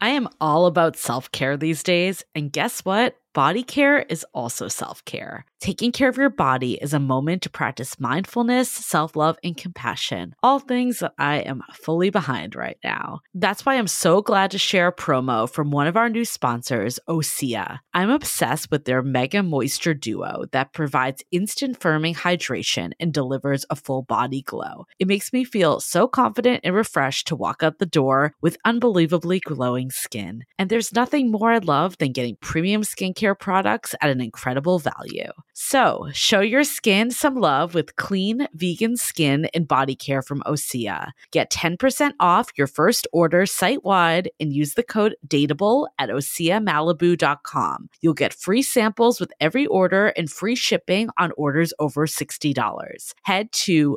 I am all about self-care these days, and guess what? Body care is also self-care. Taking care of your body is a moment to practice mindfulness, self-love, and compassion, all things that I am fully behind right now. That's why I'm so glad to share a promo from one of our new sponsors, Osea. I'm obsessed with their Mega Moisture Duo that provides instant firming hydration and delivers a full body glow. It makes me feel so confident and refreshed to walk out the door with unbelievably glowing skin. And there's nothing more I love than getting premium skincare products at an incredible value. So, show your skin some love with clean, vegan skin and body care from Osea. Get 10% off your first order site-wide and use the code DATEABLE at OseaMalibu.com. You'll get free samples with every order and free shipping on orders over $60. Head to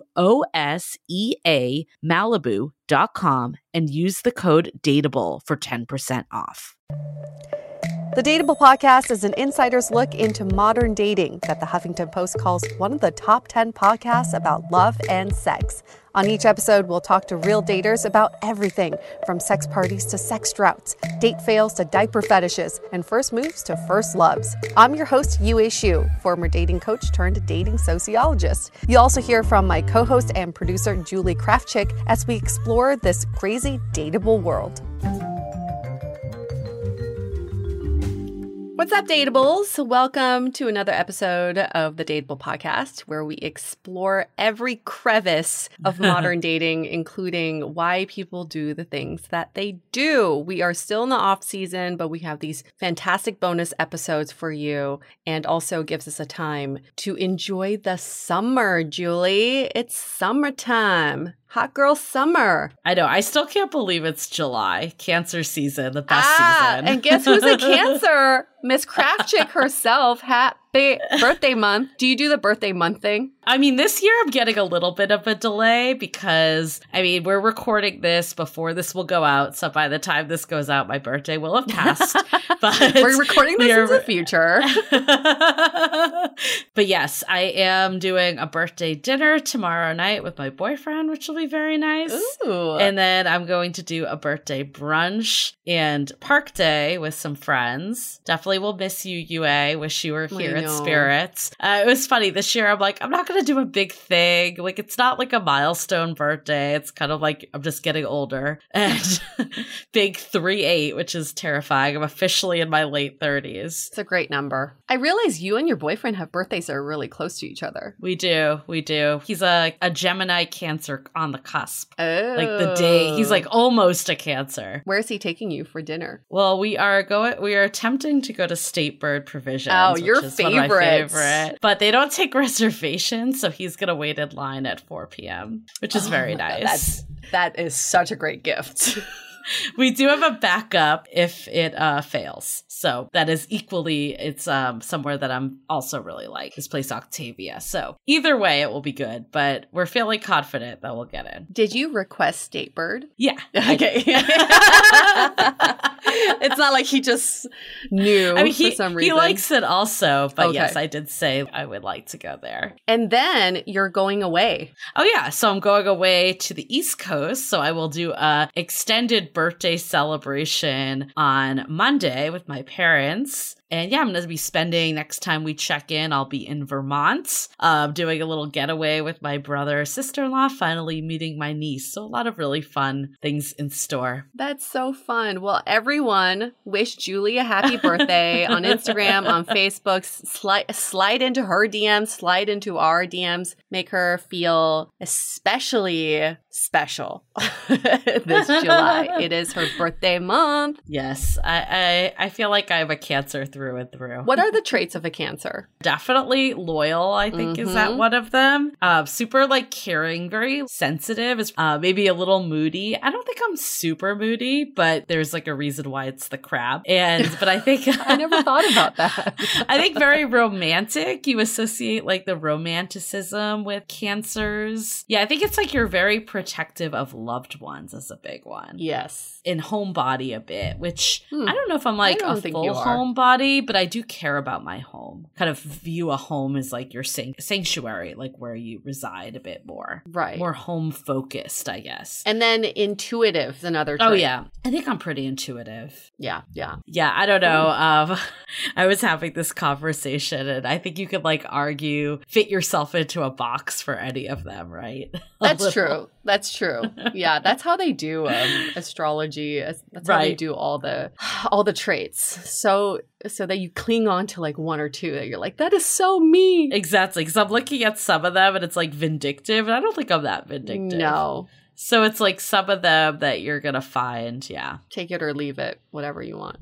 OSEAMalibu.com and use the code DATEABLE for 10% off. The Dateable Podcast is an insider's look into modern dating that the Huffington Post calls one of the top 10 podcasts about love and sex. On each episode, we'll talk to real daters about everything from sex parties to sex droughts, date fails to diaper fetishes, and first moves to first loves. I'm your host, Yue Xu, former dating coach turned dating sociologist. You'll also hear from my co-host and producer, Julie Krafchick, as we explore this crazy dateable world. What's up, Dateables? Welcome to another episode of the Dateable Podcast, where we explore every crevice of modern dating, including why people do the things that they do. We are still in the off season, but we have these fantastic bonus episodes for you, and also gives us a time to enjoy the summer, Julie. It's summertime. Hot girl summer. I know. I still can't believe it's July. Cancer season, the best season. And guess who's a Cancer? Miss Krafchick herself. Happy birthday month. Do you do the birthday month thing? I mean, this year I'm getting a little bit of a delay because, we're recording this before this will go out. So by the time this goes out, my birthday will have passed. But we're recording this in the future. But yes, I am doing a birthday dinner tomorrow night with my boyfriend, which will be very nice. Ooh. And then I'm going to do a birthday brunch and park day with some friends. Definitely will miss you, Yue. Wish you were here at Spirits. It was funny. This year, I'm like, I'm not going to do a big thing. Like, it's not like a milestone birthday. It's kind of like I'm just getting older. And big 3-8, which is terrifying. I'm officially in my late 30s. It's a great number. I realize you and your boyfriend have birthdays that are really close to each other. We do. He's a Gemini Cancer on the cusp. Oh. Like the day. He's like almost a Cancer. Where is he taking you for dinner? Well, we are attempting to go to State Bird Provisions. Oh, your which is favorite. One of my favorite. But they don't take reservations, so he's going to wait in line at 4 p.m., which is very nice. That is such a great gift. We do have a backup if it fails. So that is it's somewhere that I'm also really like, this place Octavia. So either way, it will be good, but we're feeling confident that we'll get in. Did you request Statebird? Yeah. Okay. It's not like he just knew for some reason. He likes it also, but okay. Yes, I did say I would like to go there. And then you're going away. Oh yeah, so I'm going away to the East Coast, so I will do a extended birthday celebration on Monday with my parents. And yeah, I'm going to be spending, next time we check in, I'll be in Vermont, doing a little getaway with my brother, sister-in-law, finally meeting my niece. So a lot of really fun things in store. That's so fun. Well, everyone wish Julie a happy birthday on Instagram, on Facebook. Slide into her DMs, slide into our DMs. Make her feel especially special this July. It is her birthday month. Yes, I feel like I'm a Cancer through and through. What are the traits of a Cancer? Definitely loyal, I think, is that one of them. Super caring, very sensitive, is maybe a little moody. I don't think I'm super moody, but there's a reason why it's the crab. But I think I never thought about that. I think very romantic. You associate the romanticism with Cancers. Yeah, I think it's you're very protective of loved ones is a big one. Yes. In homebody a bit, which I don't know if I'm a full homebody. homebody, but I do care about my home. home, kind of view a home as like your sanctuary, like where you reside a bit more. Right. More home focused, I guess. And then intuitive is another trait. Oh, yeah. I think I'm pretty intuitive. Yeah. Yeah, I don't know. I was having this conversation, and I think you could like argue, fit yourself into a box for any of them, right? That's true. Yeah, that's how they do astrology. That's how they do all the traits. So that you cling on to like one or two that you're like, that is so me. Exactly. Because I'm looking at some of them, and it's like vindictive, and I don't think I'm that vindictive. No. So it's like some of them that you're going to find, yeah. Take it or leave it, whatever you want.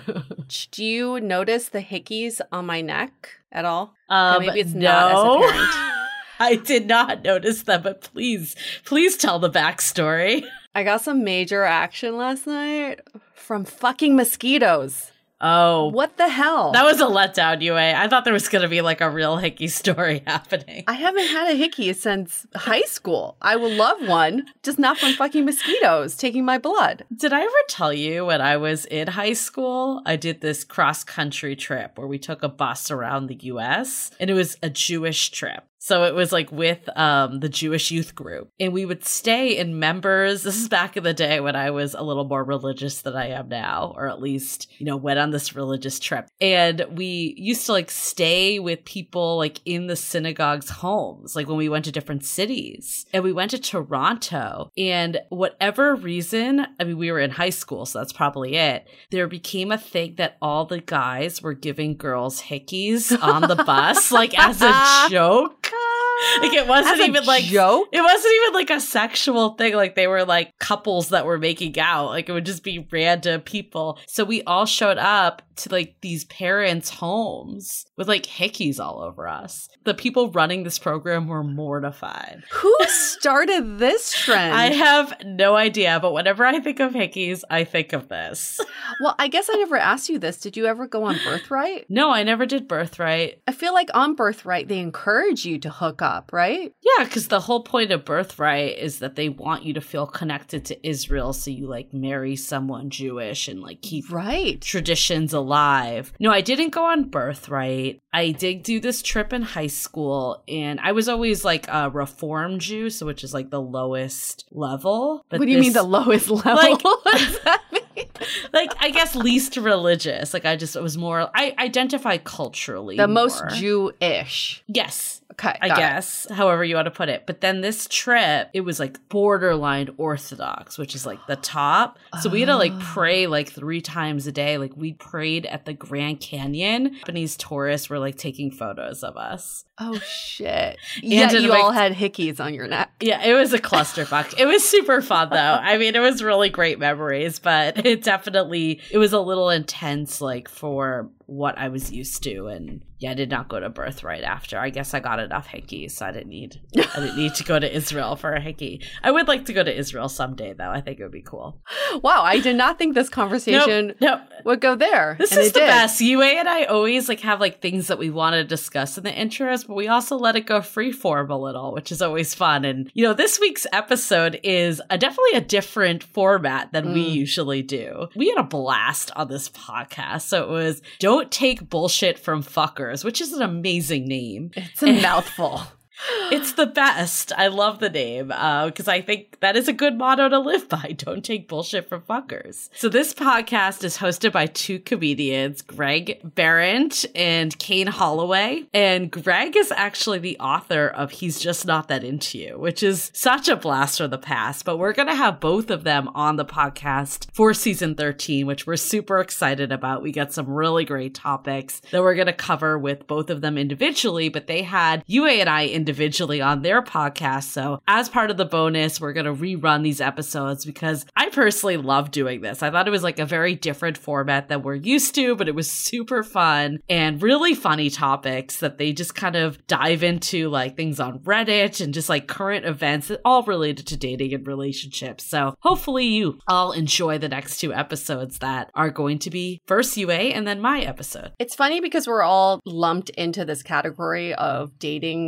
Do you notice the hickeys on my neck at all? Maybe it's not as apparent. I did not notice them, but please tell the backstory. I got some major action last night from fucking mosquitoes. Oh. What the hell? That was a letdown, Yue. I thought there was going to be like a real hickey story happening. I haven't had a hickey since high school. I would love one, just not from fucking mosquitoes taking my blood. Did I ever tell you when I was in high school, I did this cross-country trip where we took a bus around the U.S., and it was a Jewish trip. So it was like with the Jewish youth group, and we would stay in members. This is back in the day when I was a little more religious than I am now, or at least, went on this religious trip. And we used to like stay with people like in the synagogue's homes, like when we went to different cities. And we went to Toronto, and whatever reason, I mean, we were in high school, so that's probably it. There became a thing that all the guys were giving girls hickeys on the bus, like as a joke. Like it wasn't even like joke. It wasn't even like a sexual thing. Like they were like couples that were making out. Like it would just be random people. So we all showed up to like these parents' homes with like hickeys all over us. The people running this program were mortified. Who started this trend? I have no idea, but whenever I think of hickeys, I think of this. Well, I guess I never asked you this. Did you ever go on Birthright? No, I never did Birthright. I feel like on Birthright, they encourage you to hook up, right? Yeah, because the whole point of Birthright is that they want you to feel connected to Israel, so you like marry someone Jewish and like keep traditions alive. No, I didn't go on Birthright. I did do this trip in high school, and I was always like a Reform Jew, so which is like the lowest level. But what do you mean the lowest level? Like, what does that mean? Like, I guess least religious. Like, it was more, I identify culturally the more. most Jewish. Yes. Okay, I guess, however you want to put it. But then this trip, it was like borderline Orthodox, which is like the top. So we had to like pray like 3 times a day. Like we prayed at the Grand Canyon. Japanese tourists were like taking photos of us. Oh, shit. Yeah, you all had hickeys on your neck. Yeah, it was a clusterfuck. It was super fun, though. I mean, it was really great memories, but it was a little intense, like, for what I was used to. And yeah, I did not go to Birthright after. I guess I got enough hickeys, so I didn't need to go to Israel for a hickey. I would like to go to Israel someday, though. I think it would be cool. Wow, I did not think this conversation would go there. This is the best. Yue and I always like have like things that we want to discuss in the intros, but we also let it go freeform a little, which is always fun. And this week's episode is definitely a different format than we usually do. We had a blast on this podcast, so it was Don't Take Bullshit from Fuckers, which is an amazing name. It's a mouthful. It's the best. I love the name because I think that is a good motto to live by. Don't take bullshit from fuckers. So this podcast is hosted by 2 comedians, Greg Behrendt and Kane Holloway. And Greg is actually the author of He's Just Not That Into You, which is such a blast from the past. But we're going to have both of them on the podcast for season 13, which we're super excited about. We got some really great topics that we're going to cover with both of them individually, but they had Yue and I individually on their podcast. So as part of the bonus, we're going to rerun these episodes because I personally love doing this. I thought it was like a very different format than we're used to, but it was super fun and really funny topics that they just kind of dive into, like things on Reddit and just like current events that all related to dating and relationships. So hopefully you all enjoy the next 2 episodes that are going to be first Yue and then my episode. It's funny because we're all lumped into this category of dating podcasts.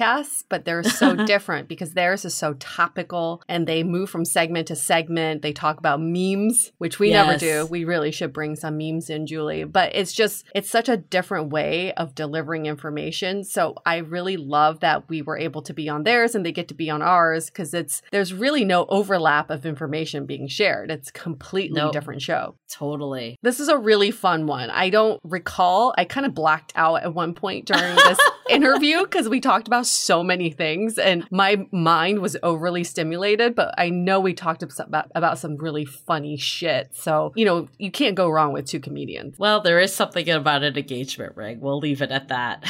podcasts, but they're so different because theirs is so topical and they move from segment to segment. They talk about memes, which we never do. We really should bring some memes in, Julie. But it's such a different way of delivering information. So I really love that we were able to be on theirs and they get to be on ours because there's really no overlap of information being shared. It's a completely different show. Totally. This is a really fun one. I don't recall. I kind of blacked out at one point during this interview because we talked about so many things and my mind was overly stimulated, but I know we talked about some really funny shit. So, you can't go wrong with two comedians. Well, there is something about an engagement ring. We'll leave it at that.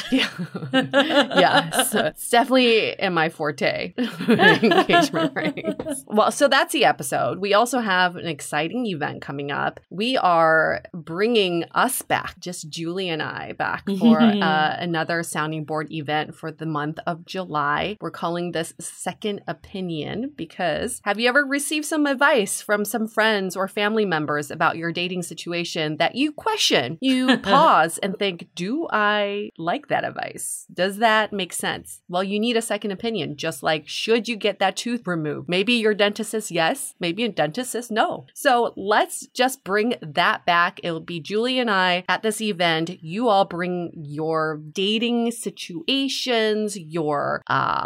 Yeah. So it's definitely in my forte, engagement rings. Well, so that's the episode. We also have an exciting event coming up. We are bringing us back, just Julie and I back for another sounding board event for the month of July. We're calling this Second Opinion because have you ever received some advice from some friends or family members about your dating situation that you question? You pause and think, do I like that advice? Does that make sense? Well, you need a second opinion, just like should you get that tooth removed? Maybe your dentist says yes, maybe your dentist says no. So let's just bring that back. It'll be Julie and I at this event. You all bring your dating situations, your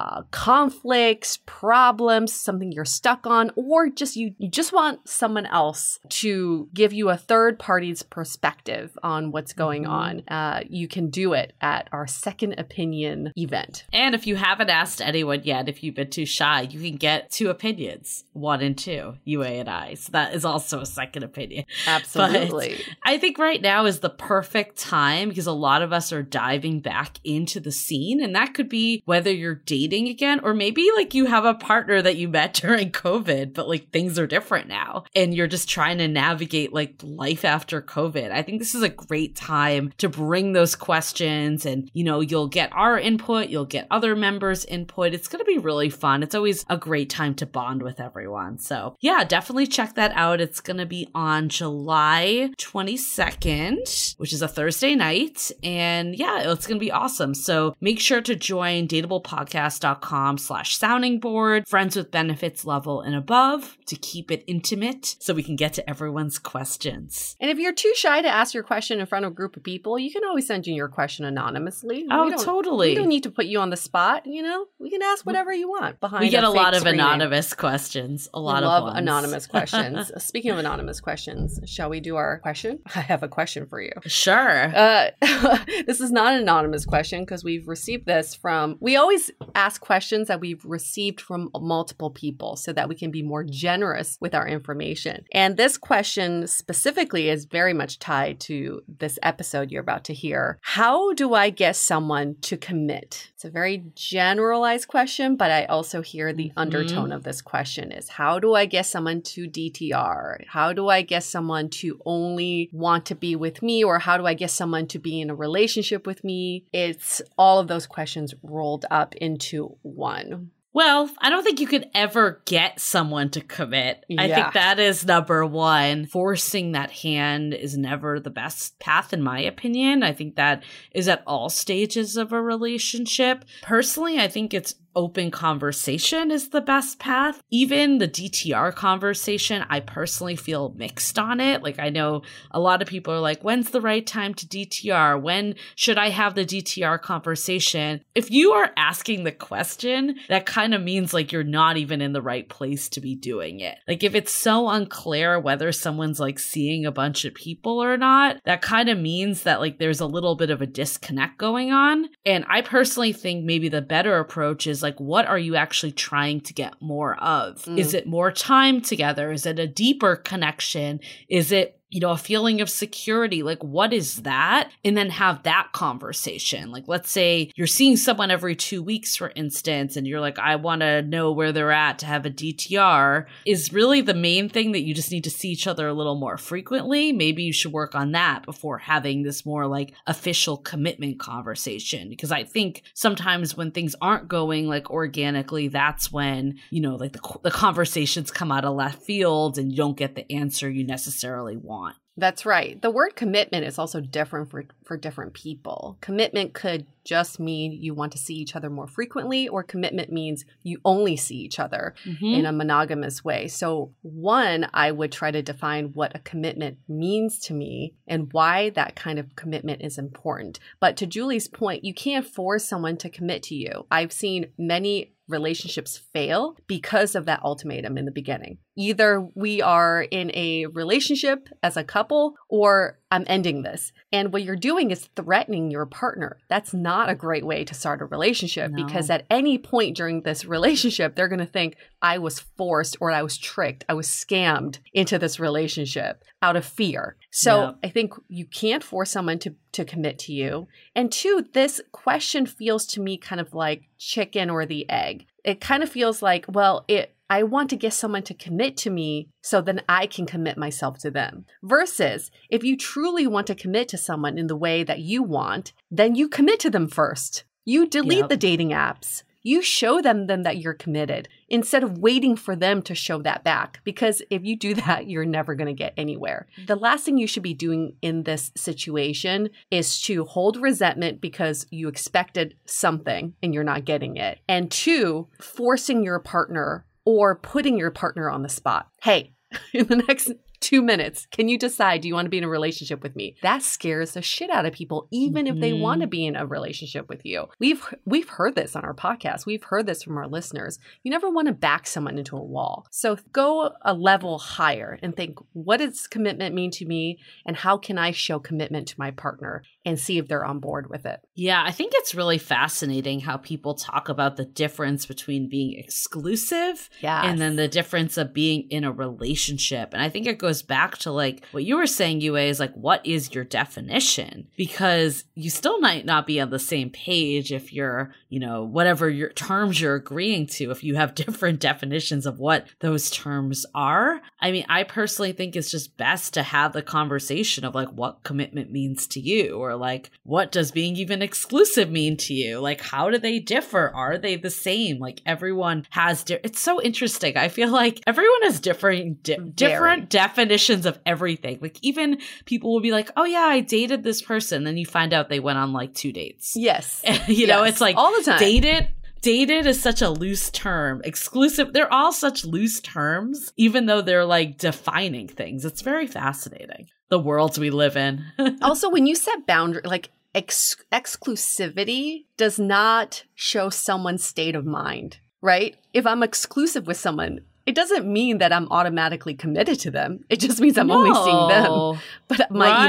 conflicts, problems, something you're stuck on, or just you just want someone else to give you a third party's perspective on what's going on. You can do it at our Second Opinion event. And if you haven't asked anyone yet, if you've been too shy, you can get 2 opinions, 1 and 2, UA and I. So that is also a second opinion. Absolutely. But I think right now is the perfect time because a lot of us are diving back into the scene. And that could be whether you're dating again, or maybe like you have a partner that you met during COVID, but like things are different now. And you're just trying to navigate like life after COVID. I think this is a great time to bring those questions and, you'll get our input, you'll get other members' input. It's going to be really fun. It's always a great time to bond with everyone. So yeah, definitely check that out. It's going to be on July 22nd, which is a Thursday night. And yeah, it's going to be awesome. So make sure to join dateablepodcast.com/sounding board, friends with benefits level and above to keep it intimate so we can get to everyone's questions. And if you're too shy to ask your question in front of a group of people, you can always send in your question anonymously. Oh, totally. We don't need to put you on the spot, We can ask whatever you want behind We get a lot of screening. Anonymous questions. A lot we of love ones. Anonymous questions. Speaking of anonymous questions, shall we do our question? I have a question for you. Sure. This is not an anonymous question because we've received this we always ask questions that we've received from multiple people so that we can be more generous with our information. And this question specifically is very much tied to this episode you're about to hear. How do I get someone to commit? It's a very generalized question, but I also hear the undertone of this question is, how do I get someone to DTR? How do I get someone to only want to be with me? Or how do I get someone to be in a relationship with me? It's all of those questions rolled up into one. Well, I don't think you could ever get someone to commit. Yeah. I think that is number one. Forcing that hand is never the best path, in my opinion. I think that is at all stages of a relationship. Personally, I think it's open conversation is the best path. Even the DTR conversation, I personally feel mixed on it. Like I know a lot of people are like, when's the right time to DTR? When should I have the DTR conversation? If you are asking the question, that kind of means like you're not even in the right place to be doing it. Like if it's so unclear whether someone's like seeing a bunch of people or not, that kind of means that like there's a little bit of a disconnect going on. And I personally think maybe the better approach is like, what are you actually trying to get more of? Is it more time together? Is it a deeper connection? Is it a feeling of security? Like, what is that? And then have that conversation. Like, let's say you're seeing someone every 2 weeks, for instance, and you're like, I want to know where they're at to have a DTR. Is really the main thing that you just need to see each other a little more frequently? Maybe you should work on that before having this more like official commitment conversation. Because I think sometimes when things aren't going like organically, that's when, like the conversations come out of left field and you don't get the answer you necessarily want. That's right. The word commitment is also different for different people. Commitment could just mean you want to see each other more frequently, or commitment means you only see each other in a monogamous way. So one, I would try to define what a commitment means to me and why that kind of commitment is important. But to Julie's point, you can't force someone to commit to you. I've seen many relationships fail because of that ultimatum in the beginning. Either we are in a relationship as a couple, or I'm ending this. And what you're doing is threatening your partner. That's not a great way to start a relationship, because at any point during this relationship, they're going to think I was forced, or I was tricked, I was scammed into this relationship out of fear. So I think you can't force someone to commit to you. And two, this question feels to me kind of like chicken or the egg. It kind of feels like, well, I want to get someone to commit to me so then I can commit myself to them. Versus if you truly want to commit to someone in the way that you want, then you commit to them first. You delete the dating apps. You show them that you're committed instead of waiting for them to show that back. Because if you do that, you're never going to get anywhere. The last thing you should be doing in this situation is to hold resentment because you expected something and you're not getting it. And two, forcing your partner or putting your partner on the spot. Hey, in the next 2 minutes, can you decide, do you want to be in a relationship with me? That scares the shit out of people, even if they want to be in a relationship with you. We've heard this on our podcast. We've heard this from our listeners. You never want to back someone into a wall. So go a level higher and think, what does commitment mean to me? And how can I show commitment to my partner and see if they're on board with it? Yeah, I think it's really fascinating how people talk about the difference between being exclusive and then the difference of being in a relationship. And I think it goes back to like what you were saying, Yue, is like, what is your definition? Because you still might not be on the same page if you're, whatever your terms you're agreeing to, if you have different definitions of what those terms are. I mean, I personally think it's just best to have the conversation of like what commitment means to you, or like what does being even exclusive mean to you? Like, how do they differ? Are they the same? Like everyone has, it's so interesting. I feel like everyone has different definitions of everything. Like even people will be like, oh yeah, I dated this person. Then you find out they went on like 2 dates. Yes. It's like all the time. Dated is such a loose term. Exclusive, they're all such loose terms, even though they're like defining things. It's very fascinating, the worlds we live in. Also, when you set boundaries, like exclusivity does not show someone's state of mind, right? If I'm exclusive with someone, it doesn't mean that I'm automatically committed to them. It just means I'm only seeing them. But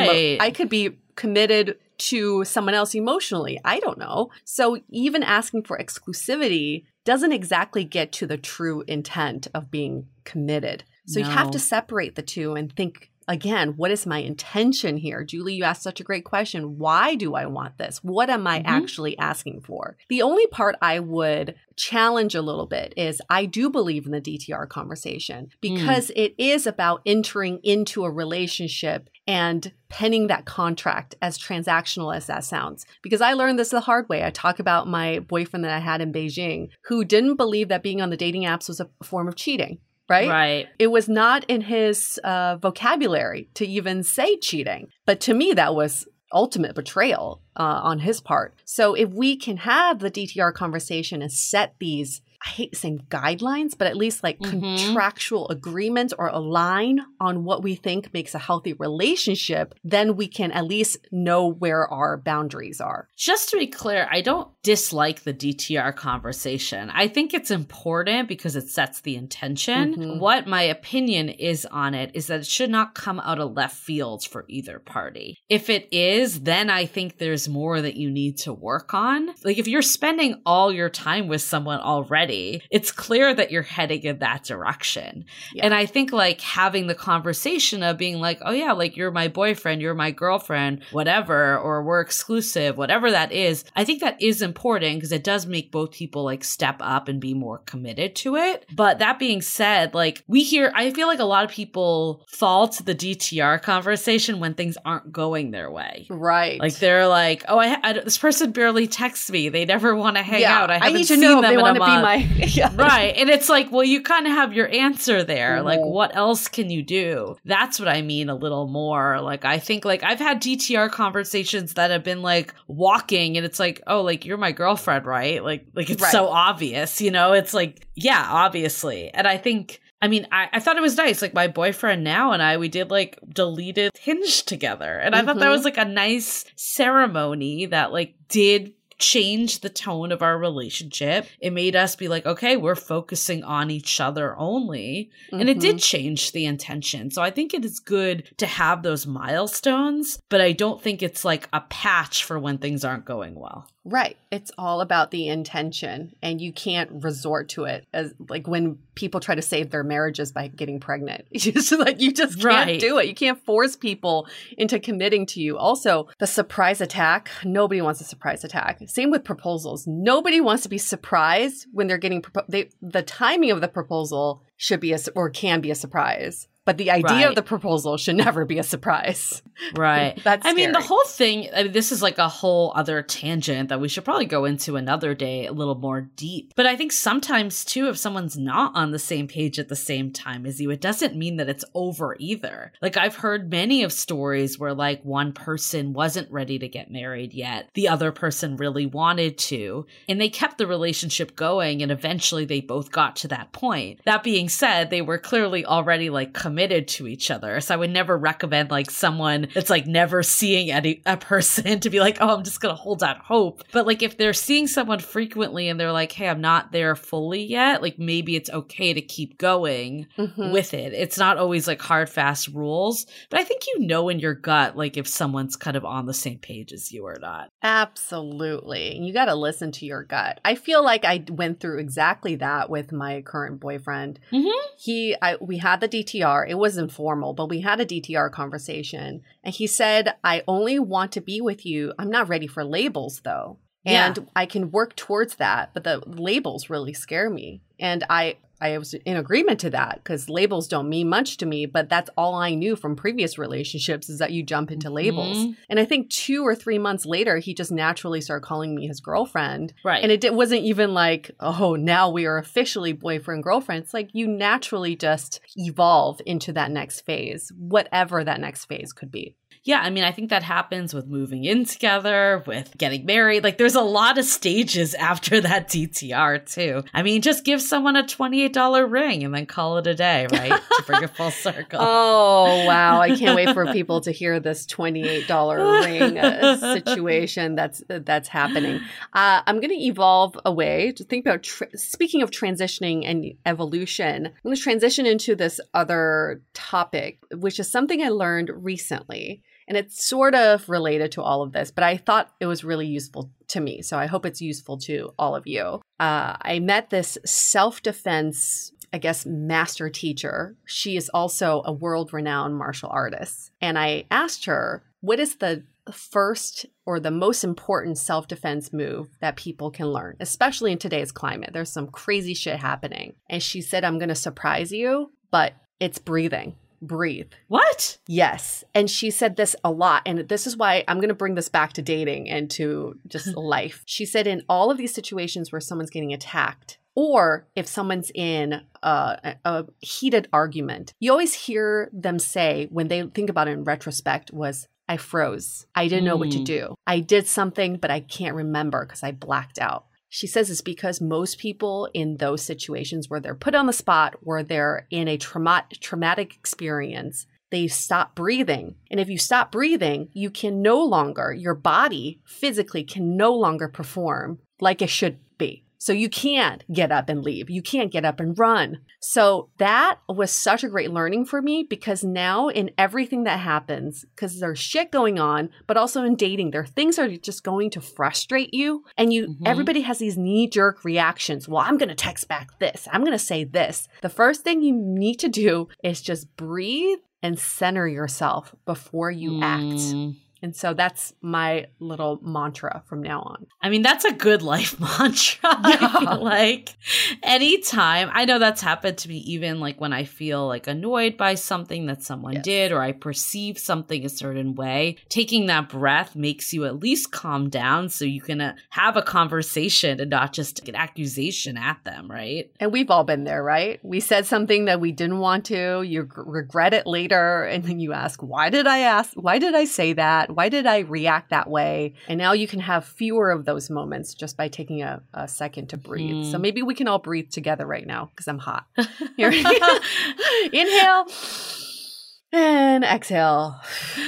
I could be committed to someone else emotionally. I don't know. So even asking for exclusivity doesn't exactly get to the true intent of being committed. So you have to separate the two and think, again, what is my intention here? Julie, you asked such a great question. Why do I want this? What am I actually asking for? The only part I would challenge a little bit is I do believe in the DTR conversation, because it is about entering into a relationship and penning that contract, as transactional as that sounds. Because I learned this the hard way. I talk about my boyfriend that I had in Beijing, who didn't believe that being on the dating apps was a form of cheating. Right? It was not in his vocabulary to even say cheating. But to me, that was ultimate betrayal on his part. So if we can have the DTR conversation and set these, I hate saying guidelines, but at least like contractual agreements, or align on what we think makes a healthy relationship, then we can at least know where our boundaries are. Just to be clear, I don't dislike the DTR conversation. I think it's important because it sets the intention. What my opinion is on it is that it should not come out of left field for either party. If it is, then I think there's more that you need to work on. Like if you're spending all your time with someone already, it's clear that you're heading in that direction. And I think like having the conversation of being like, oh yeah, like you're my boyfriend, you're my girlfriend, whatever, or we're exclusive, whatever that is, I think that is important because it does make both people like step up and be more committed to it. But that being said, like I feel like a lot of people fall to the DTR conversation when things aren't going their way. Right. Like they're like, oh, this person barely texts me. They never want to hang out. I haven't need to seen know them if they in want a to be month. my Yeah. Right. And it's like, well, you kind of have your answer there. Mm-hmm. Like, what else can you do? That's what I mean a little more. Like, I think like I've had DTR conversations that have been like walking and it's like, oh, like you're my girlfriend, right? Like it's Right. so obvious, you know? It's like, yeah, obviously. And I think, I mean, I thought it was nice. Like my boyfriend now and we did like deleted Hinge together. And I thought that was like a nice ceremony that like did change the tone of our relationship. It made us be like, okay, we're focusing on each other only. And it did change the intention. So I think it is good to have those milestones, but I don't think it's like a patch for when things aren't going well. Right. It's all about the intention, and you can't resort to it as like when people try to save their marriages by getting pregnant. You just can't do it. You can't force people into committing to you. Also, the surprise attack, nobody wants a surprise attack. Same with proposals. Nobody wants to be surprised when they're getting the timing of the proposal should be or can be a surprise. But the idea of the proposal should never be a surprise. Right. That's I mean, scary. the whole thing, I mean, this is like a whole other tangent that we should probably go into another day a little more deep. But I think sometimes, too, if someone's not on the same page at the same time as you, it doesn't mean that it's over either. Like, I've heard many of stories where, like, one person wasn't ready to get married yet. The other person really wanted to. And they kept the relationship going, and eventually they both got to that point. That being said, they were clearly already, like, committed to each other. So I would never recommend like someone that's like never seeing a person to be like, oh, I'm just going to hold out hope. But like if they're seeing someone frequently and they're like, hey, I'm not there fully yet, like maybe it's okay to keep going with it. It's not always like hard, fast rules, but I think you know in your gut, like if someone's kind of on the same page as you or not. Absolutely. You got to listen to your gut. I feel like I went through exactly that with my current boyfriend. We had the DTR. It was informal, but we had a DTR conversation. And he said, I only want to be with you. I'm not ready for labels, though. And I can work towards that. But the labels really scare me. And I was in agreement to that because labels don't mean much to me. But that's all I knew from previous relationships is that you jump into labels. And I think 2 or 3 months later, he just naturally started calling me his girlfriend. Right. And it wasn't even like, oh, now we are officially boyfriend, girlfriend. It's like you naturally just evolve into that next phase, whatever that next phase could be. Yeah, I mean, I think that happens with moving in together, with getting married. Like, there's a lot of stages after that DTR, too. I mean, just give someone a $28 ring and then call it a day, right? To bring it full circle. Oh, wow. I can't wait for people to hear this $28 ring situation that's happening. I'm going to evolve away to think about, speaking of transitioning and evolution, I'm going to transition into this other topic, which is something I learned recently. And it's sort of related to all of this, but I thought it was really useful to me. So I hope it's useful to all of you. I met this self-defense, I guess, master teacher. She is also a world-renowned martial artist. And I asked her, what is the first or the most important self-defense move that people can learn, especially in today's climate? There's some crazy shit happening. And she said, I'm going to surprise you, but it's breathing. Breathe. What? Yes. And she said this a lot. And this is why I'm going to bring this back to dating and to just life. She said in all of these situations where someone's getting attacked, or if someone's in a heated argument, you always hear them say, when they think about it in retrospect, was, I froze. I didn't know what to do. I did something, but I can't remember because I blacked out. She says it's because most people in those situations where they're put on the spot, where they're in a traumatic experience, they stop breathing. And if you stop breathing, you can no longer, your body physically can no longer perform like it should be. So you can't get up and leave. You can't get up and run. So that was such a great learning for me because now in everything that happens, because there's shit going on, but also in dating, there are things that are just going to frustrate you. And everybody has these knee-jerk reactions. Well, I'm going to text back this. I'm going to say this. The first thing you need to do is just breathe and center yourself before you act. And so that's my little mantra from now on. I mean, that's a good life mantra. I feel like anytime, I know that's happened to me even like when I feel like annoyed by something that someone did, or I perceive something a certain way, taking that breath makes you at least calm down so you can have a conversation and not just an accusation at them, right? And we've all been there, right? We said something that we didn't want to, you regret it later, and then you ask, why did I say that? Why did I react that way? And now you can have fewer of those moments just by taking a second to breathe. So maybe we can all breathe together right now because I'm hot. Here. Inhale and exhale.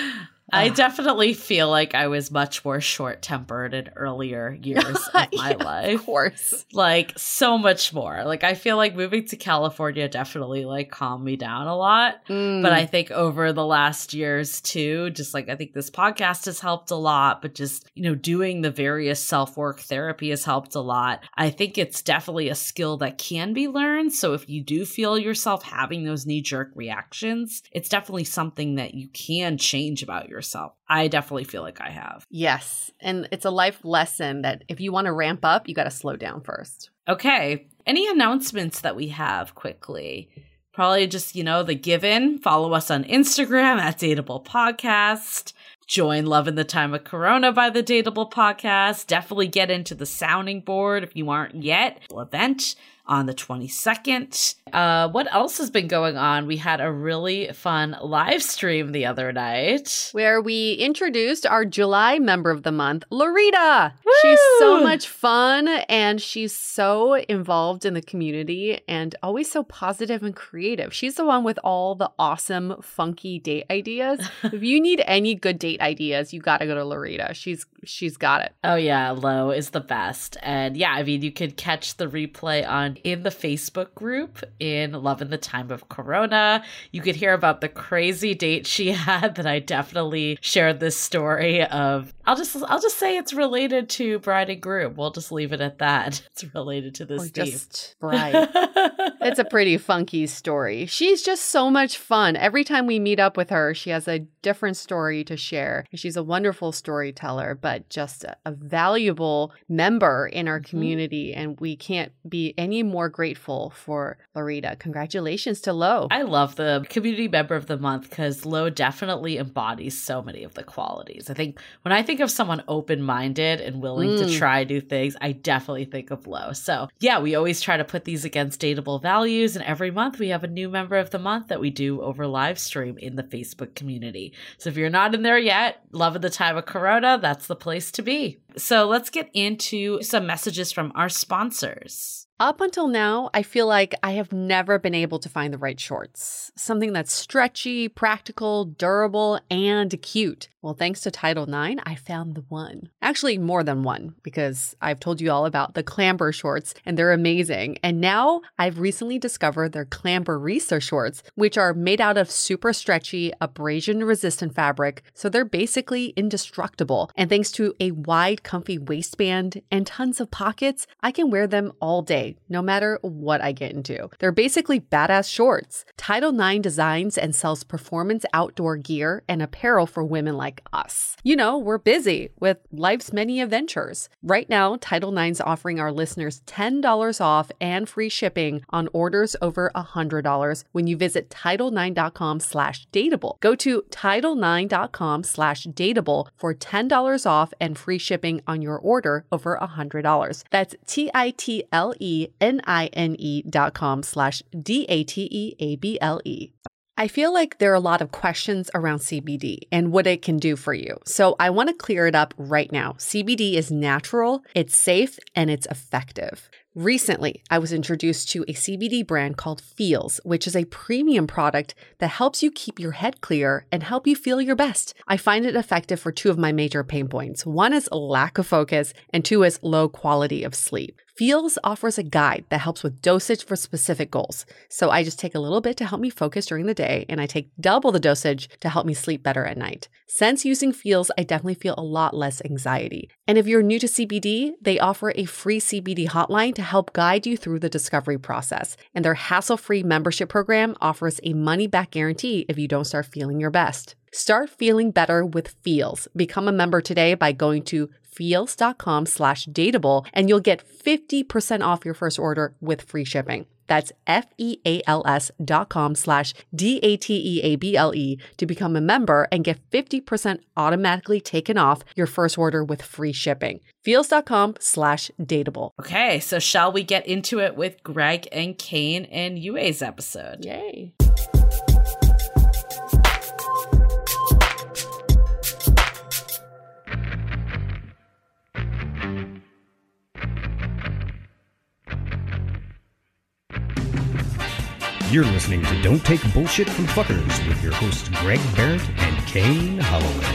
I definitely feel like I was much more short-tempered in earlier years of my life. Of course. Like, so much more. Like, I feel like moving to California definitely, like, calmed me down a lot. But I think over the last years, too, just, like, I think this podcast has helped a lot. But just, you know, doing the various self-work therapy has helped a lot. I think it's definitely a skill that can be learned. So if you do feel yourself having those knee-jerk reactions, it's definitely something that you can change about yourself. I definitely feel like I have. Yes. And it's a life lesson that if you want to ramp up, you got to slow down first. Okay. Any announcements that we have quickly? Probably just, you know, the given. Follow us on Instagram at Dateable Podcast. Join Love in the Time of Corona by the Dateable Podcast. Definitely get into the sounding board if you aren't yet. Event on the 22nd. What else has been going on? We had a really fun live stream the other night where we introduced our July member of the month, Lorita. Woo! She's so much fun and she's so involved in the community and always so positive and creative. She's the one with all the awesome, funky date ideas. If you need any good date ideas, you got to go to Lorita. She's got it. Oh yeah, Lo is the best. And yeah, I mean, you could catch the replay in the Facebook group in Love in the Time of Corona. You could hear about the crazy date she had that I definitely shared this story of. I'll just say it's related to bride and groom. We'll just leave it at that. It's related to this theme. Just bride. It's a pretty funky story. She's just so much fun. Every time we meet up with her, she has a different story to share. She's a wonderful storyteller, but just a valuable member in our community. And we can't be any more grateful for Lorita. Congratulations to Lo. I love the community member of the month because Lo definitely embodies so many of the qualities. I think when I think of someone open-minded and willing to try new things, I definitely think of Lo. So yeah, we always try to put these against dateable values. And every month we have a new member of the month that we do over live stream in the Facebook community. So if you're not in there yet, Love in the Time of Corona, that's the place to be. So let's get into some messages from our sponsors. Up until now, I feel like I have never been able to find the right shorts. Something that's stretchy, practical, durable, and cute. Well, thanks to Title IX, I found the one. Actually, more than one, because I've told you all about the Clamber shorts, and they're amazing. And now I've recently discovered their Clamberisa shorts, which are made out of super stretchy, abrasion-resistant fabric, so they're basically indestructible. And thanks to a wide, comfy waistband and tons of pockets, I can wear them all day, no matter what I get into. They're basically badass shorts. Title IX designs and sells performance outdoor gear and apparel for women like us. You know, we're busy with life's many adventures. Right now, Title IX's offering our listeners $10 off and free shipping on orders over $100 when you visit Title9.com/dateable. Go to Title9.com/dateable for $10 off and free shipping on your order over $100. That's TITLENINE.com/DATEABLE. I feel like there are a lot of questions around CBD and what it can do for you. So I want to clear it up right now. CBD is natural, it's safe, and it's effective. Recently, I was introduced to a CBD brand called Feels, which is a premium product that helps you keep your head clear and help you feel your best. I find it effective for two of my major pain points. One is lack of focus, and two is low quality of sleep. Feels offers a guide that helps with dosage for specific goals. So I just take a little bit to help me focus during the day, and I take double the dosage to help me sleep better at night. Since using Feels, I definitely feel a lot less anxiety. And if you're new to CBD, they offer a free CBD hotline to help guide you through the discovery process. And their hassle-free membership program offers a money-back guarantee if you don't start feeling your best. Start feeling better with Feels. Become a member today by going to feels.com/dateable, and you'll get 50% off your first order with free shipping. That's FEALS.com/DATEABLE to become a member and get 50% automatically taken off your first order with free shipping. Feels.com/dateable. Okay, so shall we get into it with Greg and Kane and Yue's episode? Yay. You're listening to Don't Take Bullshit from Fuckers with your hosts Greg Barrett and Kane Holloway.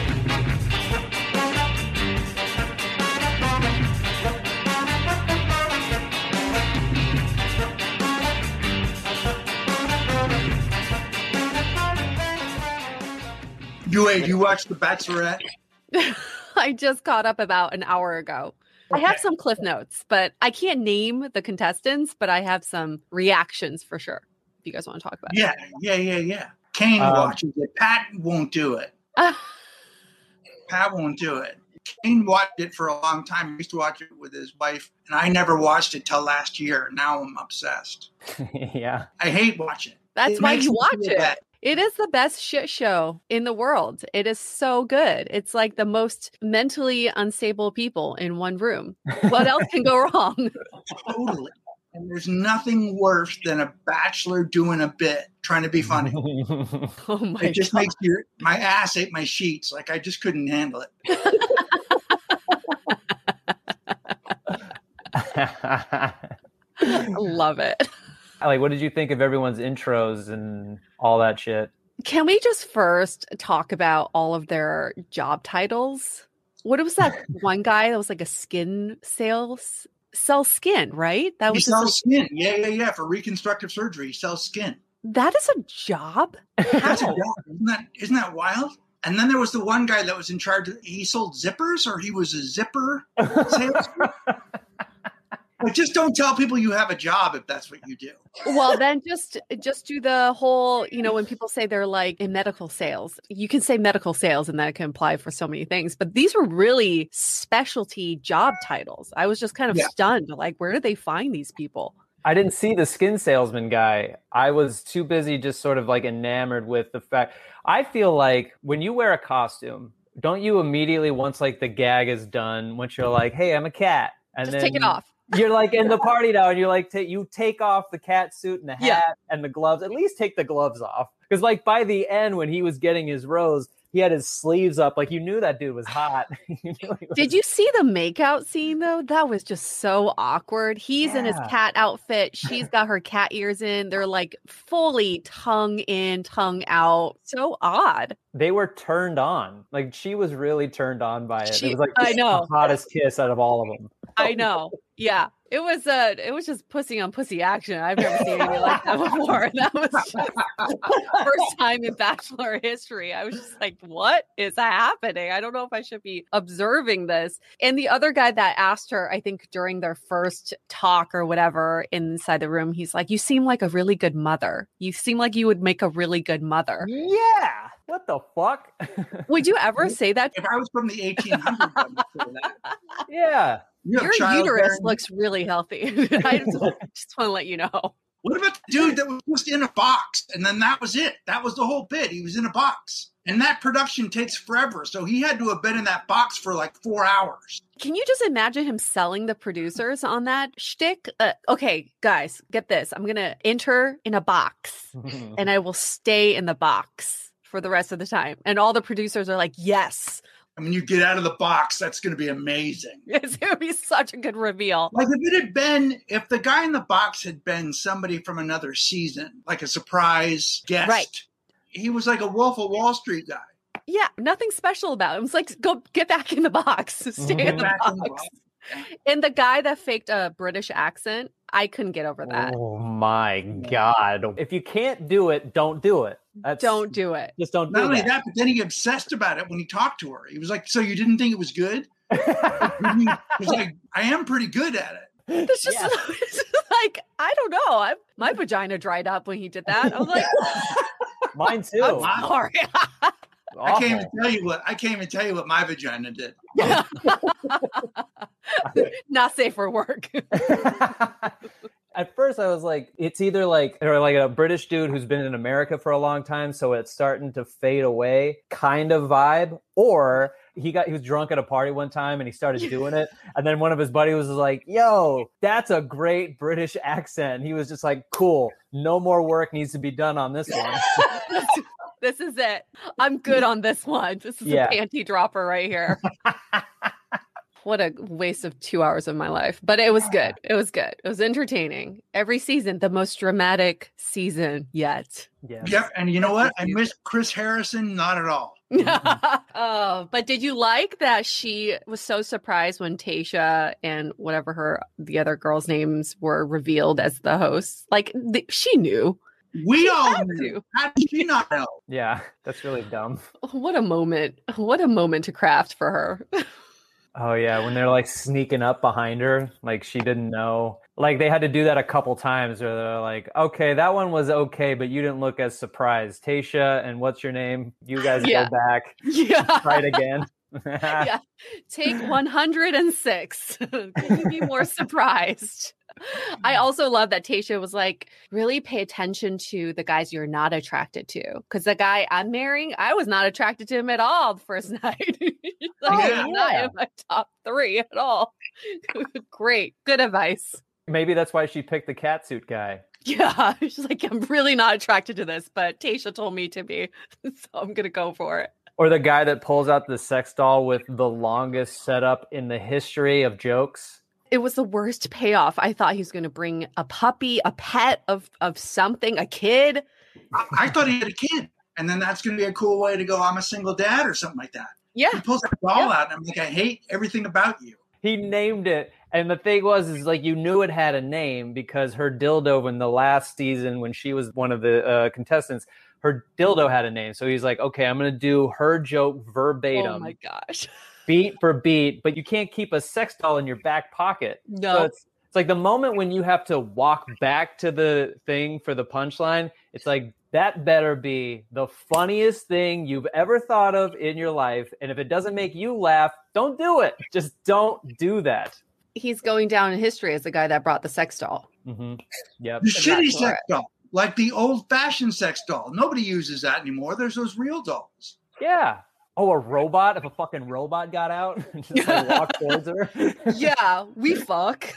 Yue, do you watch The Bachelorette? I just caught up about an hour ago. I have some cliff notes, but I can't name the contestants, but I have some reactions for sure. If you guys want to talk about it. Yeah. Kane watches it. Pat won't do it. Pat won't do it. Kane watched it for a long time. He used to watch it with his wife, and I never watched it till last year. Now I'm obsessed. Yeah. I hate watching it. That's why you watch it. Bad. It is the best shit show in the world. It is so good. It's like the most mentally unstable people in one room. What else can go wrong? Totally. And there's nothing worse than a bachelor doing a bit, trying to be funny. Oh my It just God. makes my ass ate my sheets. Like I just couldn't handle it. I love it. Like, what did you think of everyone's intros and all that shit? Can we just first talk about all of their job titles? What was that one guy that was like a skin sell skin, right? That He was sells skin. Yeah. For reconstructive surgery, he sells skin. that is a job? That's a How? job. Isn't that wild? And then there was the one guy that was in charge. He sold zippers, or he was a zipper salesman. But just don't tell people you have a job if that's what you do. Well, then just do the whole, when people say they're like in medical sales, you can say medical sales and that can apply for so many things. But these were really specialty job titles. I was just kind of stunned. Like, where did they find these people? I didn't see the skin salesman guy. I was too busy just sort of like enamored with the fact. I feel like when you wear a costume, don't you immediately, once like the gag is done, once you're like, hey, I'm a cat. And Just then take it off. You're like in the party now, and you're like, you take off the cat suit and the hat and the gloves. At least take the gloves off, because like by the end, when he was getting his rose, he had his sleeves up. Like you knew that dude was hot. Did you see the makeout scene though? That was just so awkward. He's in his cat outfit. She's got her cat ears in. They're like fully tongue in, tongue out. So odd. They were turned on. Like she was really turned on by it. It was like I know. the hottest kiss out of all of them. I know. Yeah. It was just pussy on pussy action. I've never seen anything like that before. That was just first time in Bachelor history. I was just like, what is happening? I don't know if I should be observing this. And the other guy that asked her, I think during their first talk or whatever inside the room, he's like, you seem like a really good mother. You seem like you would make a really good mother. Yeah. What the fuck? Would you ever say that? If I was from the 1800s, I would say that. Yeah. You have Your uterus childbearing- looks really healthy. I just want to let you know. What about the dude that was just in a box, and then that was it? That was the whole bit. He was in a box. And that production takes forever. So he had to have been in that box for like 4 hours. Can you just imagine him selling the producers on that shtick? Okay, guys, get this. I'm going to enter in a box and I will stay in the box for the rest of the time. And all the producers are like, yes. I mean, you get out of the box, that's going to be amazing. It would be such a good reveal. Like if the guy in the box had been somebody from another season, like a surprise guest. Right. He was like a Wolf of Wall Street guy. Yeah, nothing special about him. It's like, go get back in the box. Stay in the Back in the box. And the guy that faked a British accent, I couldn't get over that. Oh my God. If you can't do it, don't do it. Don't do it. Just don't do Not only that. that, but then he obsessed about it when he talked to her. He was like, so you didn't think it was good? He's like, I am pretty good at it. It's just like, I don't know. My vagina dried up when he did that. I was like, Mine too. I'm sorry. I can't even tell you what my vagina did. Not safe for work. At first I was like, it's either like a British dude who's been in America for a long time, so it's starting to fade away kind of vibe, or he was drunk at a party one time and he started doing it, and then one of his buddies was like, yo, that's a great British accent. He was just like, cool, no more work needs to be done on this one. This is it. I'm good on this one. This is a panty dropper right here. What a waste of 2 hours of my life. But it was good. It was good. It was entertaining. Every season, the most dramatic season yet. Yes. Yep. And you know what? I miss Chris Harrison. Not at all. Oh, but did you like that she was so surprised when Tayshia and whatever the other girls' names were revealed as the hosts? Like, she knew. We all knew. How did she not know? Yeah, that's really dumb. What a moment. What a moment to craft for her. Oh yeah, when they're like sneaking up behind her, like she didn't know. Like they had to do that a couple times where they're like, okay, that one was okay, but you didn't look as surprised. Tayshia and what's your name? You guys go back. Yeah. Try it again. Yeah. Take 106. Can you be more surprised? I also love that Tayshia was like, really pay attention to the guys you're not attracted to. Because the guy I'm marrying, I was not attracted to him at all the first night. Not in my top 3 at all. Great. Good advice. Maybe that's why she picked the catsuit guy. Yeah. She's like, I'm really not attracted to this, but Tayshia told me to be. So I'm going to go for it. Or the guy that pulls out the sex doll with the longest setup in the history of jokes. It was the worst payoff. I thought he was going to bring a puppy, a pet of something, a kid. I thought he had a kid. And then that's going to be a cool way to go, I'm a single dad or something like that. Yeah. He pulls that doll out and I'm like, I hate everything about you. He named it. And the thing was like, you knew it had a name because her dildo in the last season, when she was one of the contestants, her dildo had a name. So he's like, okay, I'm going to do her joke verbatim. Oh my gosh. Beat for beat, but you can't keep a sex doll in your back pocket. No. So it's like the moment when you have to walk back to the thing for the punchline, it's like, that better be the funniest thing you've ever thought of in your life. And if it doesn't make you laugh, don't do it. Just don't do that. He's going down in history as the guy that brought the sex doll. Mm-hmm. Yep. The shitty sex doll, like the old-fashioned sex doll. Nobody uses that anymore. There's those real dolls. Yeah. Oh, a robot? If a fucking robot got out and just like walked towards her? Yeah, we fuck.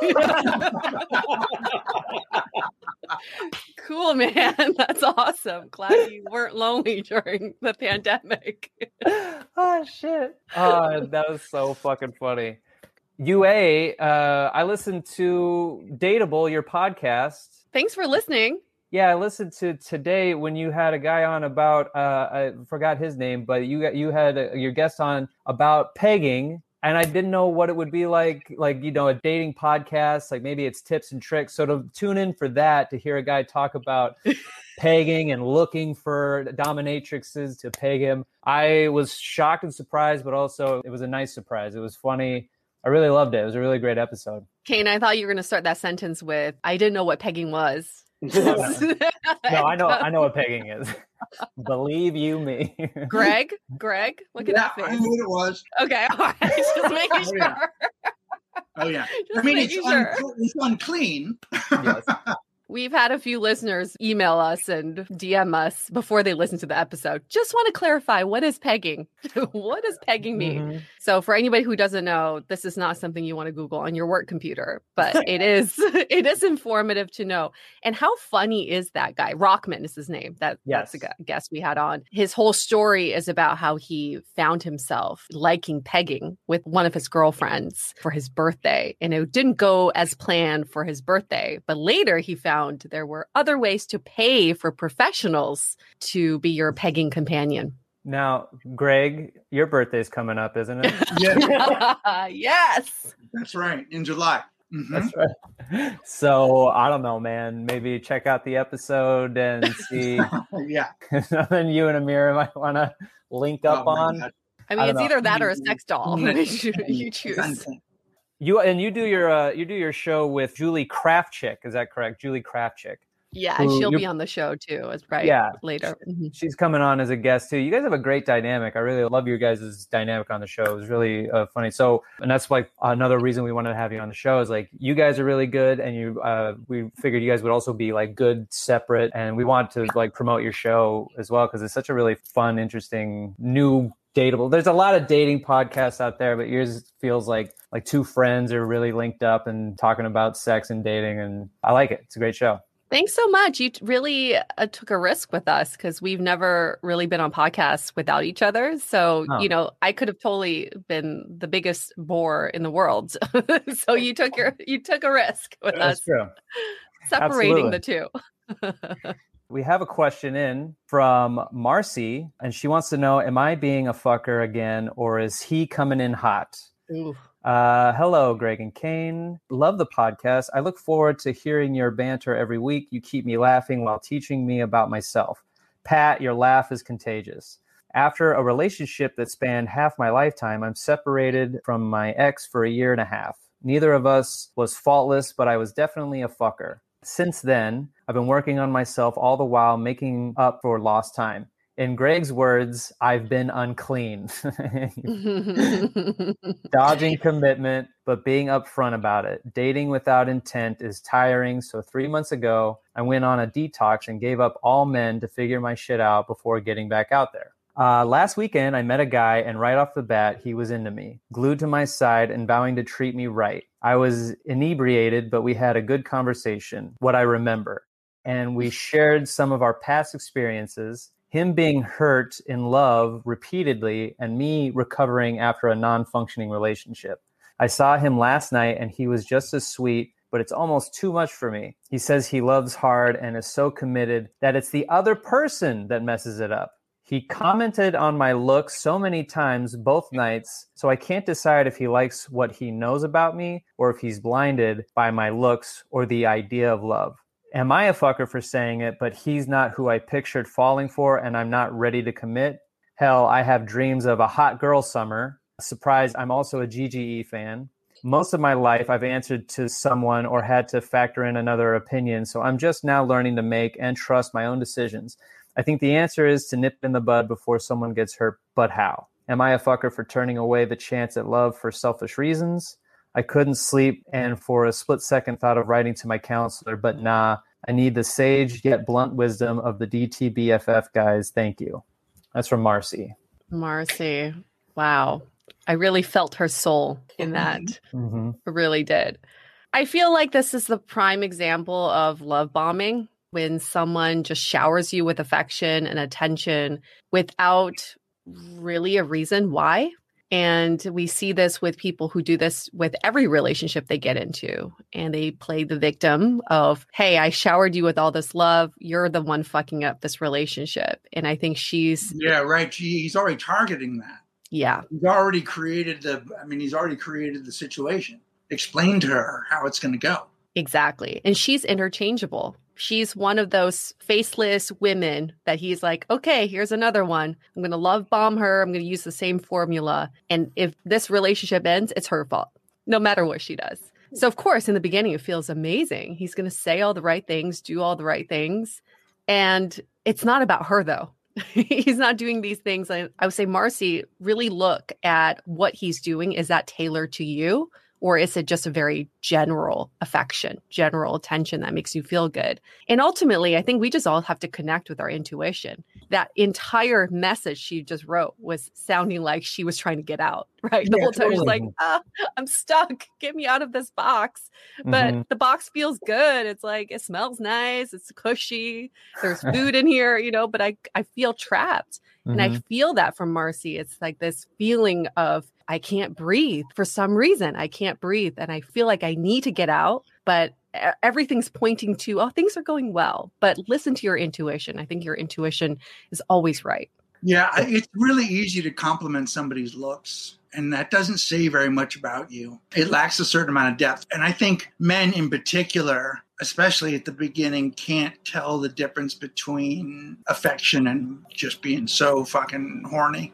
Cool, man. That's awesome. Glad you weren't lonely during the pandemic. Oh, shit. Oh, that was so fucking funny. UA, I listened to Dateable, your podcast. Thanks for listening. Yeah, I listened to today when you had a guy on about, I forgot his name, but you had your guest on about pegging, and I didn't know what it would be like, you know, a dating podcast, like maybe it's tips and tricks. So to tune in for that, to hear a guy talk about pegging and looking for dominatrixes to peg him, I was shocked and surprised, but also it was a nice surprise. It was funny. I really loved it. It was a really great episode. Kane, I thought you were going to start that sentence with, I didn't know what pegging was. No, I know what pegging is. Believe you me. Greg, look at that face. I knew what it was. Okay, all right. Just making sure. Oh yeah. Just I mean, making sure. It's unclean. Yes. We've had a few listeners email us and DM us before they listen to the episode. Just want to clarify, what is pegging? What does pegging mean? Mm-hmm. So for anybody who doesn't know, this is not something you want to Google on your work computer, but it is informative to know. And how funny is that guy? Rockman is his name. That's a guest we had on. His whole story is about how he found himself liking pegging with one of his girlfriends for his birthday. And it didn't go as planned for his birthday, but later he found there were other ways to pay for professionals to be your pegging companion. Now, Greg, your birthday's coming up, isn't it? Yeah. Yes. That's right. In July. That's right. So I don't know, man. Maybe check out the episode and see. Yeah. Something you and Amira might want to link up on. God. I mean, it's either that or a sex doll. You choose. You do your show with Julie Krafchick. Is that correct? Julie Krafchick. Yeah, she'll be on the show too. It's right later. She's coming on as a guest too. You guys have a great dynamic. I really love your guys' dynamic on the show. It was really funny. So, and that's like another reason we wanted to have you on the show is like you guys are really good, and we figured you guys would also be like good separate, and we want to like promote your show as well because it's such a really fun, interesting, new dateable. There's a lot of dating podcasts out there, but yours feels like two friends are really linked up and talking about sex and dating, and I like it. It's a great show. Thanks so much. You really took a risk with us because we've never really been on podcasts without each other. So, I could have totally been the biggest bore in the world. So you took a risk with us. True. Separating the two. We have a question in from Marcy, and she wants to know, am I being a fucker again, or is he coming in hot? Ooh. Hello, Greg and Kane. Love the podcast. I look forward to hearing your banter every week. You keep me laughing while teaching me about myself. Pat, your laugh is contagious. After a relationship that spanned half my lifetime, I'm separated from my ex for a year and a half. Neither of us was faultless, but I was definitely a fucker. Since then, I've been working on myself all the while making up for lost time. In Greg's words, I've been unclean. Dodging commitment, but being upfront about it. Dating without intent is tiring. So 3 months ago, I went on a detox and gave up all men to figure my shit out before getting back out there. Last weekend, I met a guy, and right off the bat, he was into me, glued to my side and vowing to treat me right. I was inebriated, but we had a good conversation, what I remember. And we shared some of our past experiences, him being hurt in love repeatedly and me recovering after a non-functioning relationship. I saw him last night and he was just as sweet, but it's almost too much for me. He says he loves hard and is so committed that it's the other person that messes it up. He commented on my looks so many times both nights, so I can't decide if he likes what he knows about me or if he's blinded by my looks or the idea of love. Am I a fucker for saying it, but he's not who I pictured falling for and I'm not ready to commit? Hell, I have dreams of a hot girl summer. Surprise, I'm also a GGE fan. Most of my life, I've answered to someone or had to factor in another opinion, so I'm just now learning to make and trust my own decisions. I think the answer is to nip in the bud before someone gets hurt, but how? Am I a fucker for turning away the chance at love for selfish reasons? I couldn't sleep and for a split second thought of writing to my counselor, but nah, I need the sage yet blunt wisdom of the DTBFF guys. Thank you. That's from Marcy. Marcy. Wow. I really felt her soul in that. Mm-hmm. I really did. I feel like this is the prime example of love bombing, when someone just showers you with affection and attention without really a reason why. And we see this with people who do this with every relationship they get into. And they play the victim of, hey, I showered you with all this love. You're the one fucking up this relationship. And I think she's... Yeah, right. He's already targeting that. Yeah. He's already created the situation. Explain to her how it's going to go. Exactly. And she's interchangeable. She's one of those faceless women that he's like, okay, here's another one. I'm going to love bomb her. I'm going to use the same formula. And if this relationship ends, it's her fault, no matter what she does. So, of course, in the beginning, it feels amazing. He's going to say all the right things, do all the right things. And it's not about her, though. He's not doing these things. I would say, Marcy, really look at what he's doing. Is that tailored to you? Or is it just a very general affection, general attention that makes you feel good? And ultimately, I think we just all have to connect with our intuition. That entire message she just wrote was sounding like she was trying to get out, right? The whole time she's like, I'm stuck. Get me out of this box. But the box feels good. It's like, it smells nice. It's cushy. There's food in here, but I feel trapped. And I feel that from Marcy. It's like this feeling of, I can't breathe for some reason. I can't breathe. And I feel like I need to get out, but everything's pointing to, things are going well. But listen to your intuition. I think your intuition is always right. Yeah, it's really easy to compliment somebody's looks, and that doesn't say very much about you. It lacks a certain amount of depth. And I think men in particular, especially at the beginning, can't tell the difference between affection and just being so fucking horny,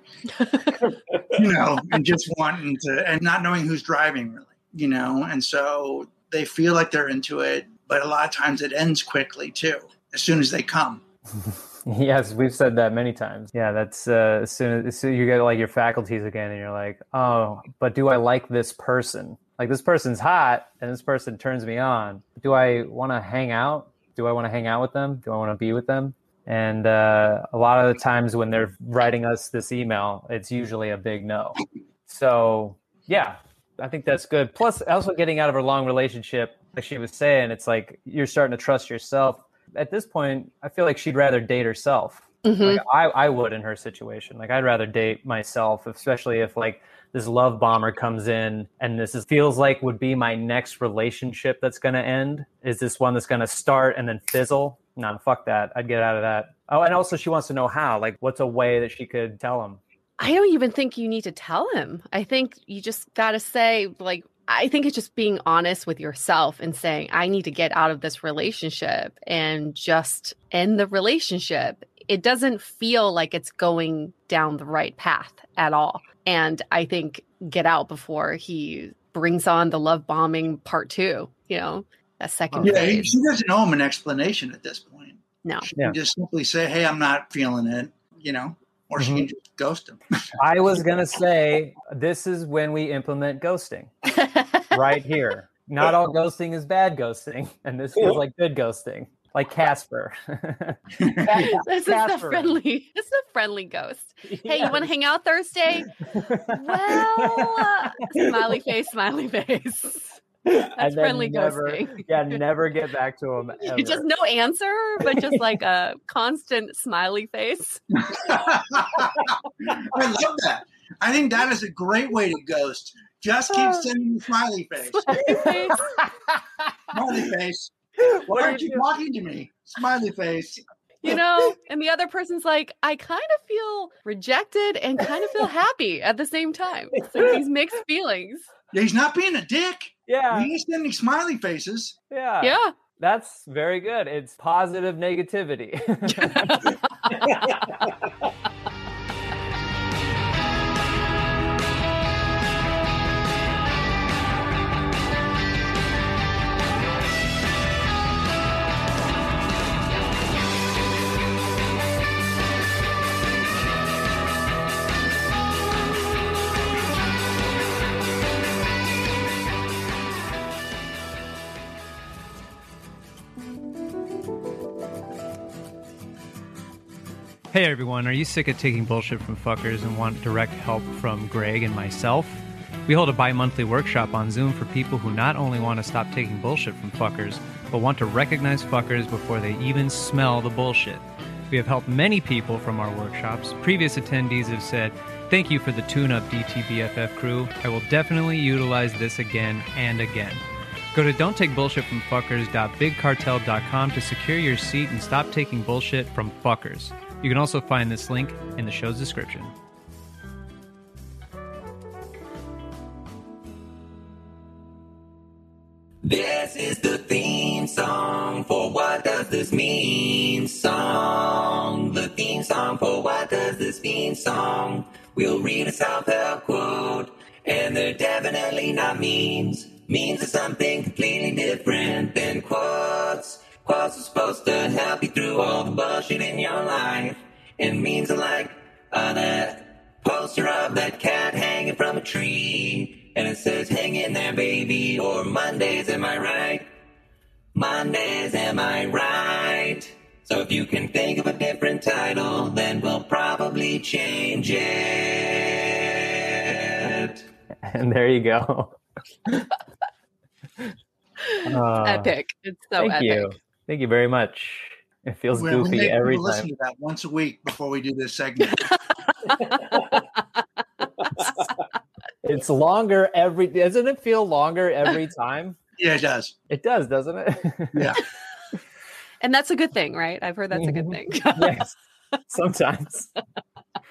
and just wanting to, and not knowing who's driving really, and so they feel like they're into it, but a lot of times it ends quickly too, as soon as they come. Yes, we've said that many times. Yeah, that's as soon as you get like your faculties again and you're like, oh, but do I like this person? Like this person's hot and this person turns me on. Do I want to hang out? Do I want to hang out with them? Do I want to be with them? And a lot of the times when they're writing us this email, it's usually a big no. So yeah, I think that's good. Plus also getting out of a long relationship, like she was saying, it's like you're starting to trust yourself. At this point, I feel like she'd rather date herself. Mm-hmm. Like I would in her situation. Like I'd rather date myself, especially if like this love bomber comes in and feels like would be my next relationship that's going to end. Is this one that's going to start and then fizzle? No, fuck that. I'd get out of that. Oh, and also she wants to know how. Like what's a way that she could tell him? I don't even think you need to tell him. I think you just got to say like, I think it's just being honest with yourself and saying, I need to get out of this relationship and just end the relationship. It doesn't feel like it's going down the right path at all. And I think get out before he brings on the love bombing part 2, that second phase. She doesn't owe him an explanation at this point. No. She can just simply say, hey, I'm not feeling it, or she can just ghost him. I was going to say, this is when we implement ghosting. Right here. Not all ghosting is bad ghosting. And this feels like good ghosting. Like Casper. This is a friendly ghost. Hey, you want to hang out Thursday? Well, smiley face. That's friendly ghosting. Yeah, never get back to him. Ever. Just no answer, but just like a constant smiley face. I love that. I think that is a great way to ghost. Just keep sending the smiley face. Smiley face. Why aren't you talking to me? Smiley face. And the other person's like, I kind of feel rejected and kind of feel happy at the same time. It's like these mixed feelings. Yeah, he's not being a dick. Yeah. He's sending smiley faces. Yeah. Yeah. That's very good. It's positive negativity. Hey everyone, are you sick of taking bullshit from fuckers and want direct help from Greg and myself? We hold a bi-monthly workshop on Zoom for people who not only want to stop taking bullshit from fuckers, but want to recognize fuckers before they even smell the bullshit. We have helped many people from our workshops. Previous attendees have said, thank you for the tune-up DTBFF crew. I will definitely utilize this again and again. Go to don'ttakebullshitfromfuckers.bigcartel.com to secure your seat and stop taking bullshit from fuckers. You can also find this link in the show's description. This is the theme song for What Does This Mean song. The theme song for What Does This Mean song. We'll read a self-help quote, and they're definitely not memes. Memes are something completely different than quotes. Quotes are supposed to help you through all the bullshit in your life. And memes are like that poster of that cat hanging from a tree. And it says, hang in there, baby, or Mondays, am I right? Mondays, am I right? So if you can think of a different title, then we'll probably change it. And there you go. Epic. It's so thank epic. You. Thank you very much. It feels goofy every time. Listen to that once a week before we do this segment. It's longer doesn't it feel longer every time? Yeah, it does. It does, doesn't it? Yeah. And that's a good thing, right? I've heard that's a good thing. Yes. Sometimes.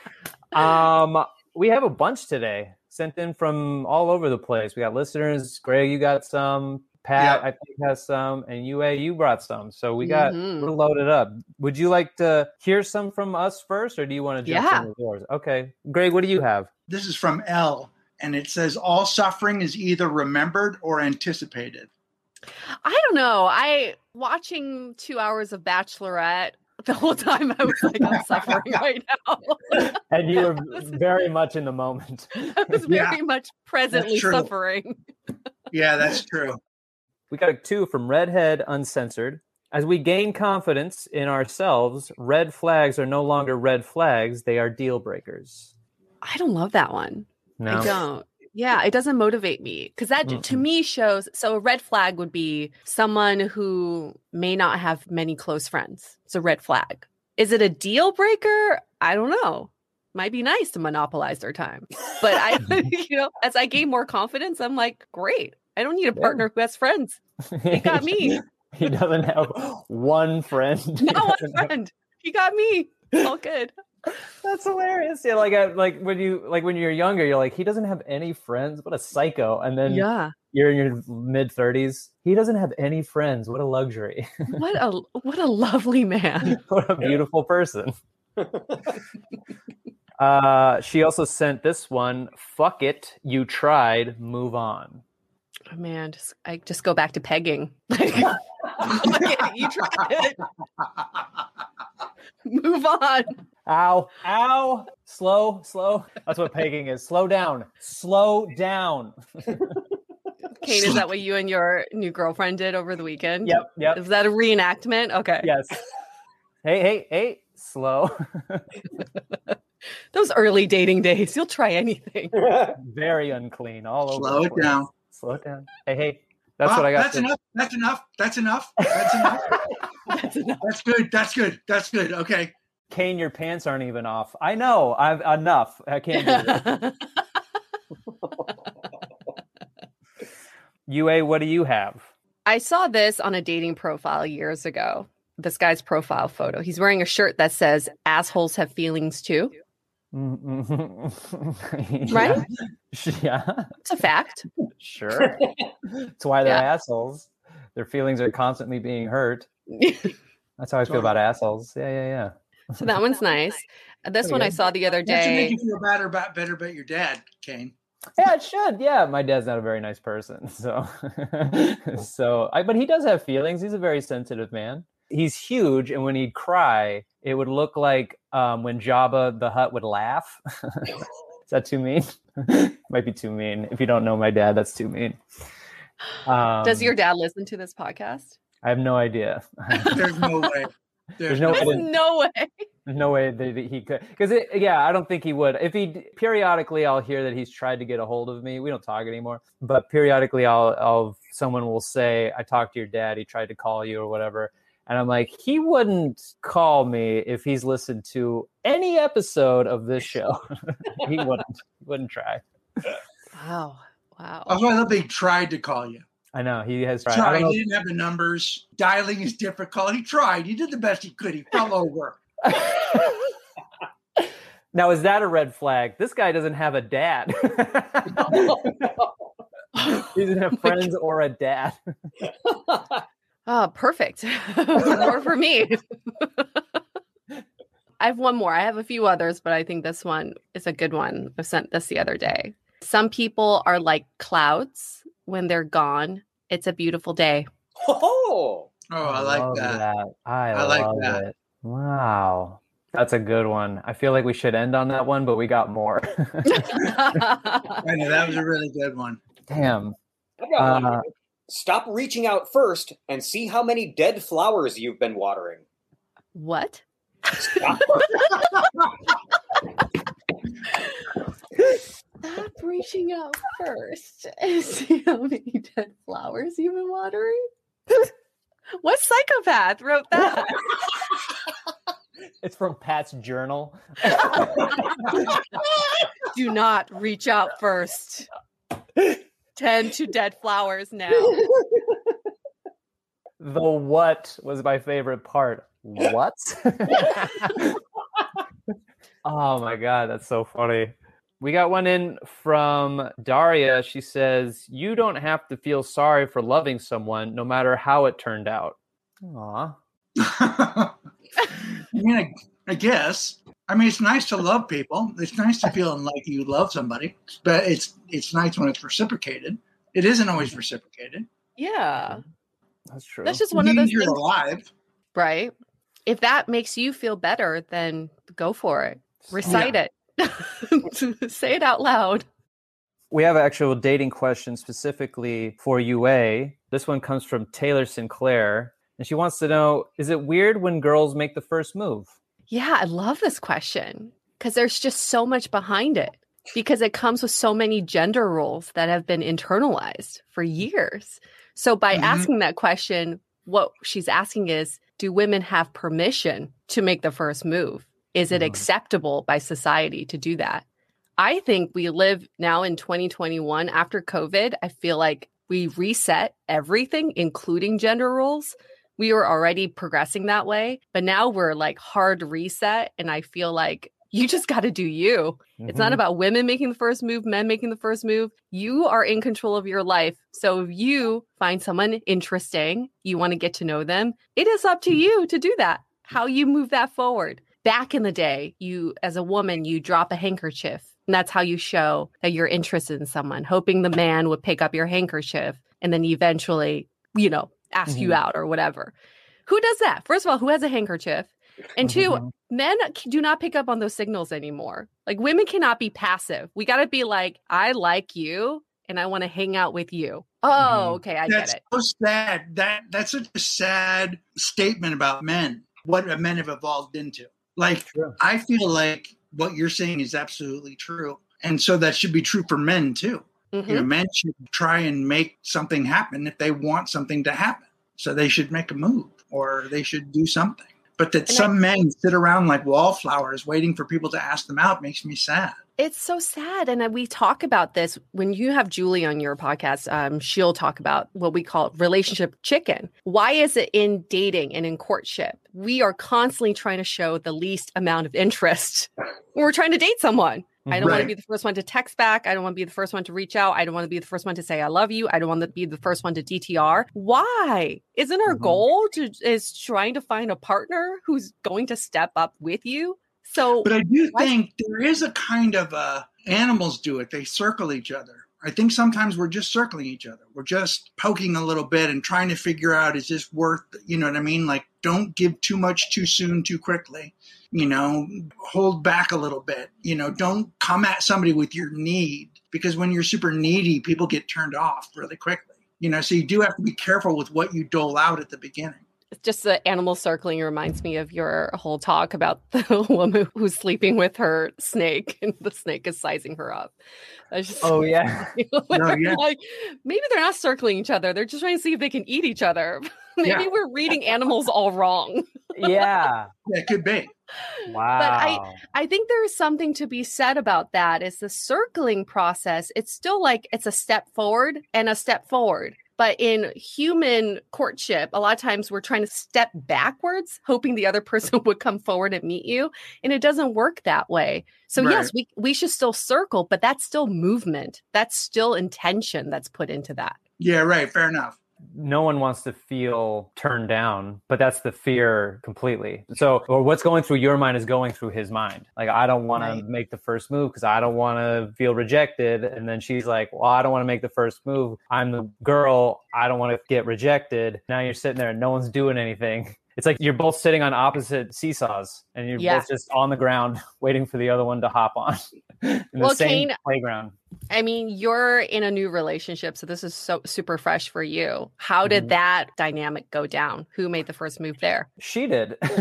We have a bunch today sent in from all over the place. We got listeners. Greg, you got some. Pat, I think, has some, and UA, you brought some. So we're loaded up. Would you like to hear some from us first, or do you want to jump in with yours? Okay. Greg, what do you have? This is from L, and it says, all suffering is either remembered or anticipated. I don't know. Watching 2 hours of Bachelorette, the whole time I was like, I'm suffering right now. And you were very much in the moment. I was very much presently suffering. Yeah, that's true. We got a 2 from Redhead Uncensored. As we gain confidence in ourselves, red flags are no longer red flags. They are deal breakers. I don't love that one. No. I don't. Yeah, it doesn't motivate me because that to me shows. So a red flag would be someone who may not have many close friends. It's a red flag. Is it a deal breaker? I don't know. Might be nice to monopolize their time. But as I gain more confidence, I'm like, great. I don't need a partner who has friends. He got me. He doesn't have one friend. Not one friend. He got me. All good. That's hilarious. Yeah, like when you're younger, you're like, he doesn't have any friends. What a psycho. And then you're in your mid 30s. He doesn't have any friends. What a luxury. What a lovely man. What a beautiful person. She also sent this one. Fuck it. You tried. Move on. Oh, man, I just go back to pegging. You tried it. Move on. Ow. Slow. That's what pegging is. Slow down. Kane, is that what you and your new girlfriend did over the weekend? Yep. Is that a reenactment? Okay. Yes. Hey. Slow. Those early dating days, you'll try anything. Very unclean. All over. Slow it down. Slow it down. Hey. That's what I got. That's enough. That's good. Okay. Kane, your pants aren't even off. I know. I've enough. I can't do this. UA, what do you have? I saw this on a dating profile years ago. This guy's profile photo. He's wearing a shirt that says "Assholes have feelings too." Right? Yeah. It's a fact. Sure. That's why they're assholes. Their feelings are constantly being hurt. That's how I feel about assholes. Yeah. So that one's nice. This one I saw the other day. That should make you feel better about your dad, Kane. Yeah, it should. Yeah, my dad's not a very nice person. So, but he does have feelings. He's a very sensitive man. He's huge, and when he'd cry, it would look like when Jabba the Hutt would laugh. Is that too mean? Might be too mean. If you don't know my dad, that's too mean. Does your dad listen to this podcast? I have no idea. There's no way. There's no way that he could. Because, I don't think he would. If he periodically, I'll hear that he's tried to get a hold of me. We don't talk anymore. But periodically, someone will say, I talked to your dad. He tried to call you or whatever. And I'm like, he wouldn't call me if he's listened to any episode of this show. He wouldn't try. Wow. I love they tried to call you. I know, he has tried. He didn't have the numbers. Dialing is difficult. He tried. He did the best he could. He fell over. Now, is that a red flag? This guy doesn't have a dad. He doesn't have friends or a dad. Perfect. More for me. I have one more. I have a few others, but I think this one is a good one. I sent this the other day. Some people are like clouds. When they're gone, it's a beautiful day. I like that. I like that. It. Wow. That's a good one. I feel like we should end on that one, but we got more. I know, that was a really good one. Damn. I got one. Stop reaching out first and see how many dead flowers you've been watering. What? Stop reaching out first and see how many dead flowers you've been watering? What psychopath wrote that? It's from Pat's journal. Do not reach out first. Tend to dead flowers now. The what was my favorite part. What? Oh my God, that's so funny. We got one in from Daria. She says, "You don't have to feel sorry for loving someone, no matter how it turned out." Aw. I mean, I guess. I mean, it's nice to love people. It's nice to feel like you love somebody, but it's nice when it's reciprocated. It isn't always reciprocated. Yeah. That's true. That's just one of those You're things. alive. Right. If that makes you feel better, then go for it. Recite it. Say it out loud. We have an actual dating question specifically for UA. This one comes from Taylor Sinclair, and she wants to know, is it weird when girls make the first move? Yeah, I love this question because there's just so much behind it, because it comes with so many gender roles that have been internalized for years. So by asking that question, what she's asking is, do women have permission to make the first move? Is it acceptable by society to do that? I think we live now in 2021 after COVID. I feel like we reset everything, including gender roles. We were already progressing that way, but now we're like hard reset. And I feel like you just got to do you. It's not about women making the first move, men making the first move. You are in control of your life. So if you find someone interesting, you want to get to know them, it is up to you to do that. How you move that forward. Back in the day, you, as a woman, you drop a handkerchief. And that's how you show that you're interested in someone, hoping the man would pick up your handkerchief and then eventually, ask you out or whatever. Who does that? First of all, who has a handkerchief? And two, men do not pick up on those signals anymore. Like, women cannot be passive. We got to be like, I like you and I want to hang out with you. Oh, okay, I get it. That's so sad. That's such a sad statement about men, what men have evolved into. Like, I feel like what you're saying is absolutely true. And so that should be true for men too. Men should try and make something happen if they want something to happen. So they should make a move or they should do something. But that some men sit around like wallflowers waiting for people to ask them out makes me sad. It's so sad. And we talk about this when you have Julie on your podcast. She'll talk about what we call relationship chicken. Why is it in dating and in courtship, we are constantly trying to show the least amount of interest when we're trying to date someone? I don't want to be the first one to text back. I don't want to be the first one to reach out. I don't want to be the first one to say I love you. I don't want to be the first one to DTR. Why? Isn't our goal is trying to find a partner who's going to step up with you? So, but I do think there is a kind of animals do it. They circle each other. I think sometimes we're just circling each other. We're just poking a little bit and trying to figure out, is this worth, you know what I mean? Like, don't give too much too soon, too quickly. Hold back a little bit. Don't come at somebody with your need, because when you're super needy, people get turned off really quickly. So you do have to be careful with what you dole out at the beginning. Just the animal circling reminds me of your whole talk about the woman who's sleeping with her snake and the snake is sizing her up. Like, maybe they're not circling each other. They're just trying to see if they can eat each other. Maybe we're reading animals all wrong. Yeah, it could be. Wow. But I think there's something to be said about that. Is the circling process, it's still like it's a step forward and a step forward. But in human courtship, a lot of times we're trying to step backwards, hoping the other person would come forward and meet you. And it doesn't work that way. So yes, we should still circle, but that's still movement. That's still intention that's put into that. Yeah, right. Fair enough. No one wants to feel turned down, but that's the fear completely. So, or what's going through your mind is going through his mind. Like, I don't want to make the first move because I don't want to feel rejected. And then she's like, well, I don't want to make the first move. I'm the girl. I don't want to get rejected. Now you're sitting there and no one's doing anything. It's like you're both sitting on opposite seesaws and you're both just on the ground waiting for the other one to hop on in the same playground. I mean, you're in a new relationship, so this is so super fresh for you. How did that dynamic go down? Who made the first move there? She did. See?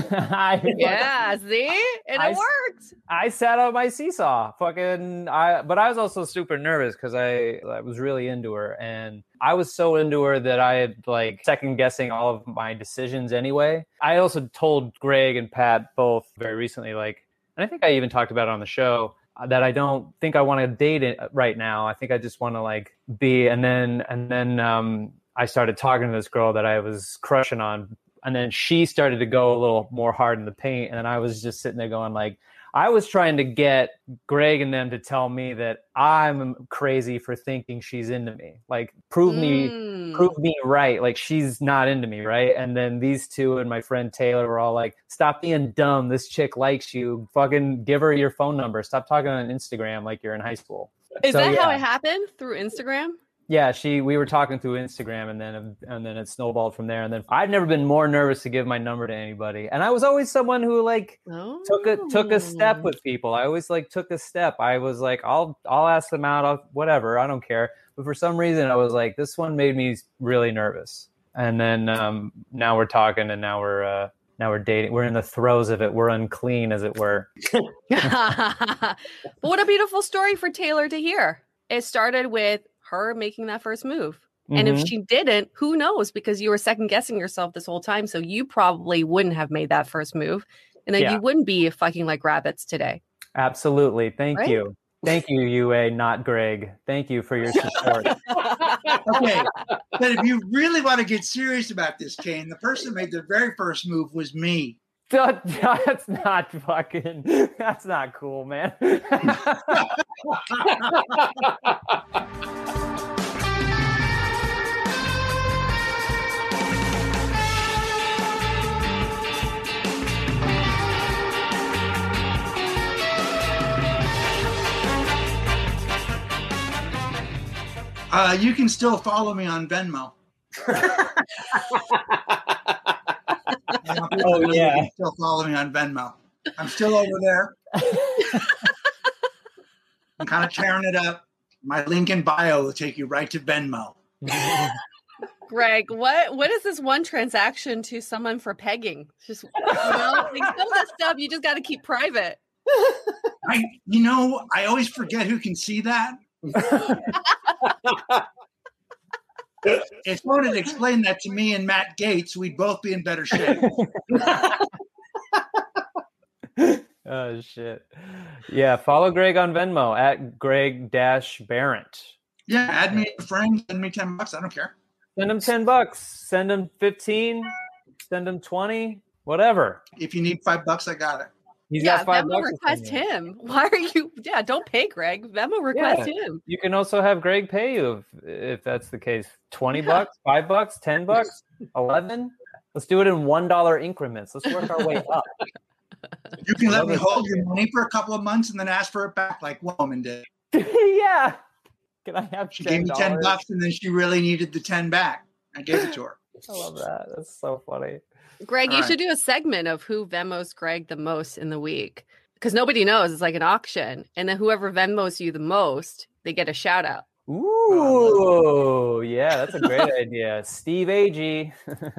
And it worked. I sat on my seesaw. But I was also super nervous because I was really into her. And I was so into her that I had like second guessing all of my decisions anyway. I also told Greg and Pat both very recently, and I think I even talked about it on the show, that I don't think I want to date it right now. I think I just want to be. And then I started talking to this girl that I was crushing on. And then she started to go a little more hard in the paint. And then I was just sitting there going I was trying to get Greg and them to tell me that I'm crazy for thinking she's into me. Like, prove me right. Like, she's not into me, right? And then these two and my friend Taylor were all like, stop being dumb. This chick likes you. Fucking give her your phone number. Stop talking on Instagram like you're in high school. Is that how it happened? Through Instagram? Yeah, we were talking through Instagram, and then it snowballed from there. And then I'd never been more nervous to give my number to anybody. And I was always someone who like took a step with people. I always like took a step. I was like, I'll ask them out, whatever, I don't care. But for some reason, I was like, this one made me really nervous. And then now we're talking, and now we're dating. We're in the throes of it. We're unclean, as it were. But what a beautiful story for Taylor to hear. It started with her making that first move. And if she didn't, who knows? Because you were second guessing yourself this whole time. So you probably wouldn't have made that first move. And then you wouldn't be fucking like rabbits today. Absolutely. Thank you. Thank you, UA, not Greg. Thank you for your support. Okay. But if you really want to get serious about this, Kane, the person who made the very first move was me. That's not cool, man. You can still follow me on Venmo. Oh yeah, you can still follow me on Venmo. I'm still over there. I'm kind of tearing it up. My link in bio will take you right to Venmo. Greg, what is this one transaction to someone for pegging? Just like some of that stuff you just got to keep private. I always forget who can see that. If someone had explained that to me and Matt Gates, we'd both be in better shape. Oh shit! Yeah, follow Greg on Venmo at Greg-Barrett. Yeah, add me a friend. Send me $10. I don't care. Send him $10. Send him 15. Send him 20. Whatever. If you need $5, I got it. He's got $5. Venmo request him. Why are you? Yeah, don't pay Greg. Venmo request him. You can also have Greg pay you if that's the case. $20, $5, $10, 11. Let's do it in $1 increments. Let's work our way up. You can let me hold your money for a couple of months and then ask for it back, like woman did. Yeah. Can I have? She gave me $10 and then she really needed the 10 back. I gave it to her. I love that. That's so funny. Greg, you should do a segment of who Venmos Greg the most in the week, because nobody knows. It's like an auction, and then whoever Venmos you the most, they get a shout out. Ooh, yeah, that's a great idea. Steve Agee.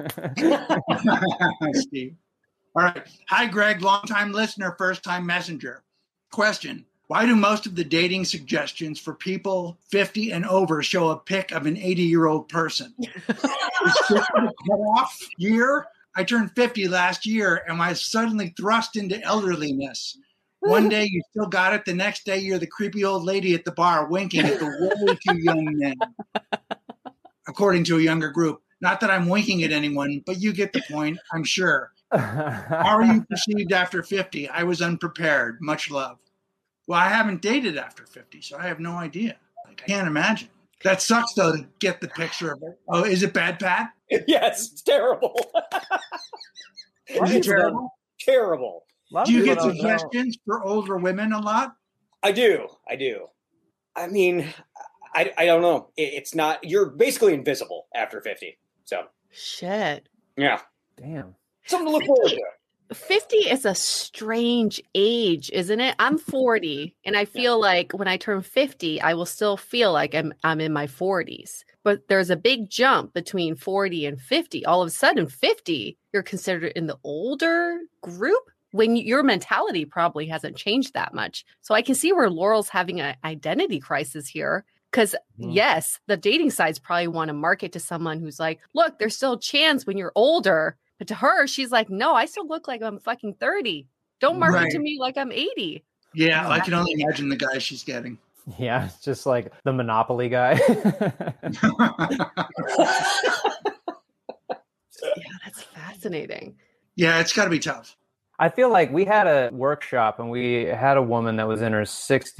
Steve. All right. Hi, Greg, longtime listener, first-time messenger. Question. Why do most of the dating suggestions for people 50 and over show a pic of an 80-year-old person? Is 50 the cutoff year? I turned 50 last year and I was suddenly thrust into elderliness. One day you still got it. The next day you're the creepy old lady at the bar winking at the way too young men. According to a younger group. Not that I'm winking at anyone, but you get the point, I'm sure. How are you perceived after 50? I was unprepared. Much love. Well, I haven't dated after 50, so I have no idea. I can't imagine. That sucks, though, to get the picture of it. Oh, is it bad, Pat? Yes, it's terrible. Is it terrible? Terrible. Do you get suggestions for older women a lot? I do. I mean, I don't know. It's not, you're basically invisible after 50. So. Shit. Yeah. Damn. Something to look forward to. 50 is a strange age, isn't it? I'm 40, and I feel like when I turn 50, I will still feel like I'm in my 40s. But there's a big jump between 40 and 50. All of a sudden, 50, you're considered in the older group when your mentality probably hasn't changed that much. So I can see where Laurel's having an identity crisis here. Because, yes, the dating sites probably want to market to someone who's like, look, there's still a chance when you're older. But to her, she's like, no, I still look like I'm fucking 30. Don't market to me like I'm 80. Yeah, I can only imagine the guy she's getting. Yeah, it's just like the Monopoly guy. Yeah, that's fascinating. Yeah, it's got to be tough. I feel like we had a workshop and we had a woman that was in her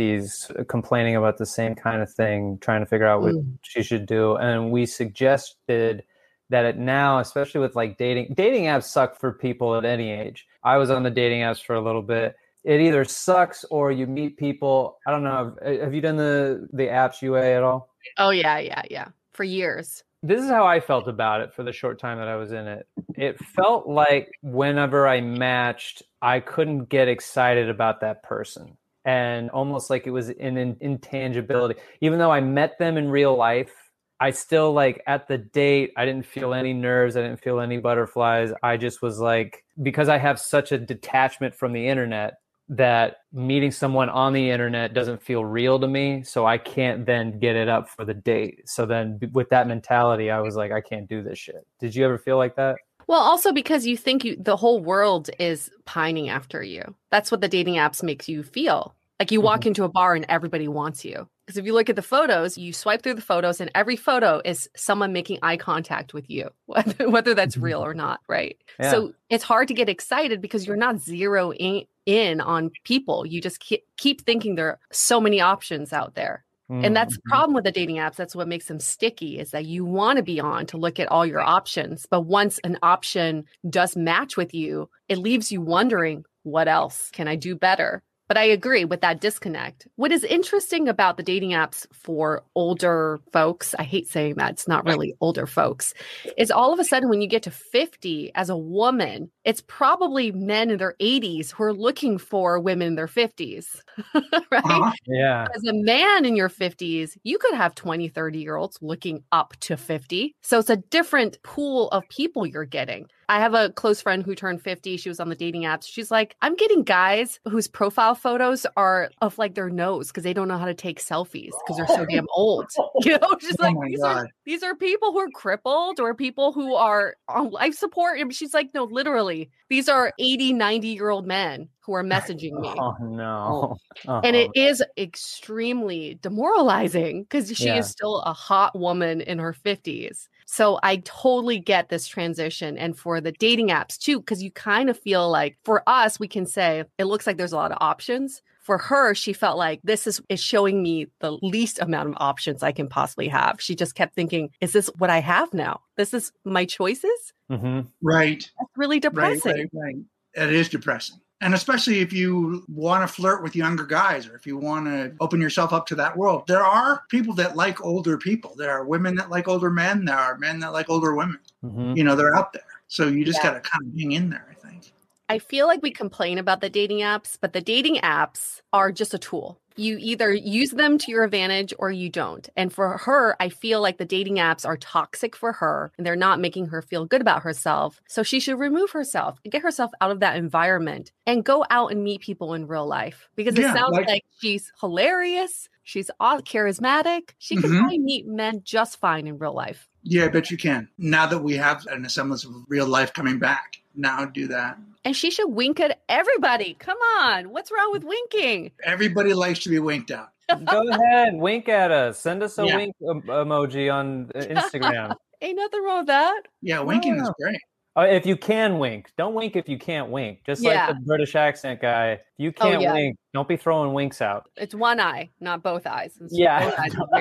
60s complaining about the same kind of thing, trying to figure out what she should do. And we suggested that it now, especially with like dating apps suck for people at any age. I was on the dating apps for a little bit. It either sucks or you meet people. I don't know. Have you done the apps UA at all? Oh, yeah. For years. This is how I felt about it for the short time that I was in it. It felt like whenever I matched, I couldn't get excited about that person. And almost like it was an intangibility. Even though I met them in real life, I still like at the date, I didn't feel any nerves. I didn't feel any butterflies. I just was like, because I have such a detachment from the internet, that meeting someone on the internet doesn't feel real to me. So I can't then get it up for the date. So then with that mentality, I was like, I can't do this shit. Did you ever feel like that? Well, also because you think the whole world is pining after you. That's what the dating apps makes you feel. Like you walk into a bar and everybody wants you. Because if you look at the photos, you swipe through the photos and every photo is someone making eye contact with you, whether that's real or not, right? Yeah. So it's hard to get excited because you're not zeroing in on people. You just keep thinking there are so many options out there. And that's the problem with the dating apps. That's what makes them sticky, is that you want to be on to look at all your options. But once an option does match with you, it leaves you wondering, what else can I do better? But I agree with that disconnect. What is interesting about the dating apps for older folks, I hate saying that, it's not really older folks, is all of a sudden when you get to 50 as a woman, it's probably men in their 80s who are looking for women in their 50s, right? Yeah. As a man in your 50s, you could have 20, 30-year-olds looking up to 50. So it's a different pool of people you're getting. I have a close friend who turned 50. She was on the dating apps. She's like, I'm getting guys whose profile photos are of like their nose because they don't know how to take selfies because they're so damn old. You know, she's like, these are people who are crippled or people who are on life support. And she's like, no, literally, these are 80, 90-year-old men who are messaging me. Oh, no. And it is extremely demoralizing because she is still a hot woman in her 50s. So I totally get this transition. And for the dating apps too, because you kind of feel like for us, we can say it looks like there's a lot of options. For her, she felt like this is showing me the least amount of options I can possibly have. She just kept thinking, is this what I have now? This is my choices? Right. That's really depressing. Right. It is depressing. And especially if you want to flirt with younger guys or if you want to open yourself up to that world, there are people that like older people. There are women that like older men. There are men that like older women. You know, they're out there. So you just got to kind of hang in there, I think. I feel like we complain about the dating apps, but the dating apps are just a tool. You either use them to your advantage or you don't. And for her, I feel like the dating apps are toxic for her and they're not making her feel good about herself. So she should remove herself and get herself out of that environment and go out and meet people in real life. Because it sounds like she's hilarious. She's charismatic. She can probably meet men just fine in real life. Yeah, I bet you can. Now that we have an semblance of real life coming back, now do that. And she should wink at everybody. Come on. What's wrong with winking? Everybody likes to be winked at. Go ahead. Wink at us. Send us a wink emoji on Instagram. Ain't nothing wrong with that. Yeah, winking is great. If you can wink. Don't wink if you can't wink. Just like the British accent guy. If you can't wink, don't be throwing winks out. It's one eye, not both eyes. Both eyes are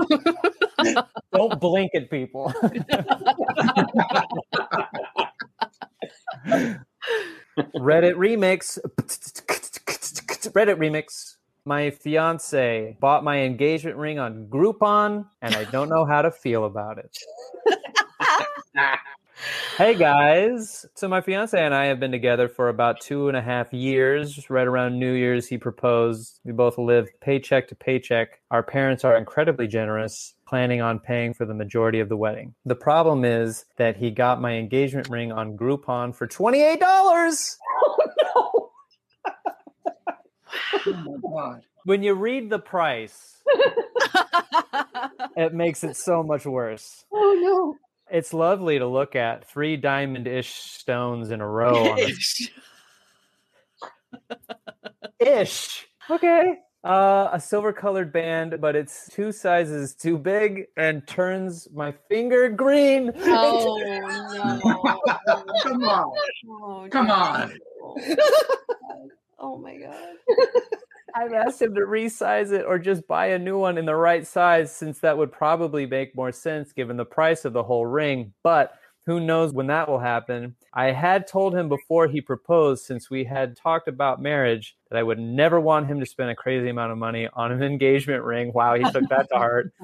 weird. Don't blink at people. Reddit remix. Reddit remix. My fiance bought my engagement ring on Groupon, and I don't know how to feel about it. Hey guys. So my fiance and I have been together for about 2.5 years. Right around New Year's, he proposed. We both live paycheck to paycheck. Our parents are incredibly generous, planning on paying for the majority of the wedding. The problem is that he got my engagement ring on Groupon for $28. Oh, no. Oh, my God. When you read the price, it makes it so much worse. Oh, no. It's lovely to look at 3 diamond-ish stones in a row. Ish. Okay. A silver-colored band, but it's 2 sizes too big and turns my finger green. Oh, no. Come on. Oh, Come on. Oh my God. I've asked him to resize it or just buy a new one in the right size, since that would probably make more sense given the price of the whole ring. But who knows when that will happen. I had told him before he proposed, since we had talked about marriage, that I would never want him to spend a crazy amount of money on an engagement ring. Wow, he took that to heart.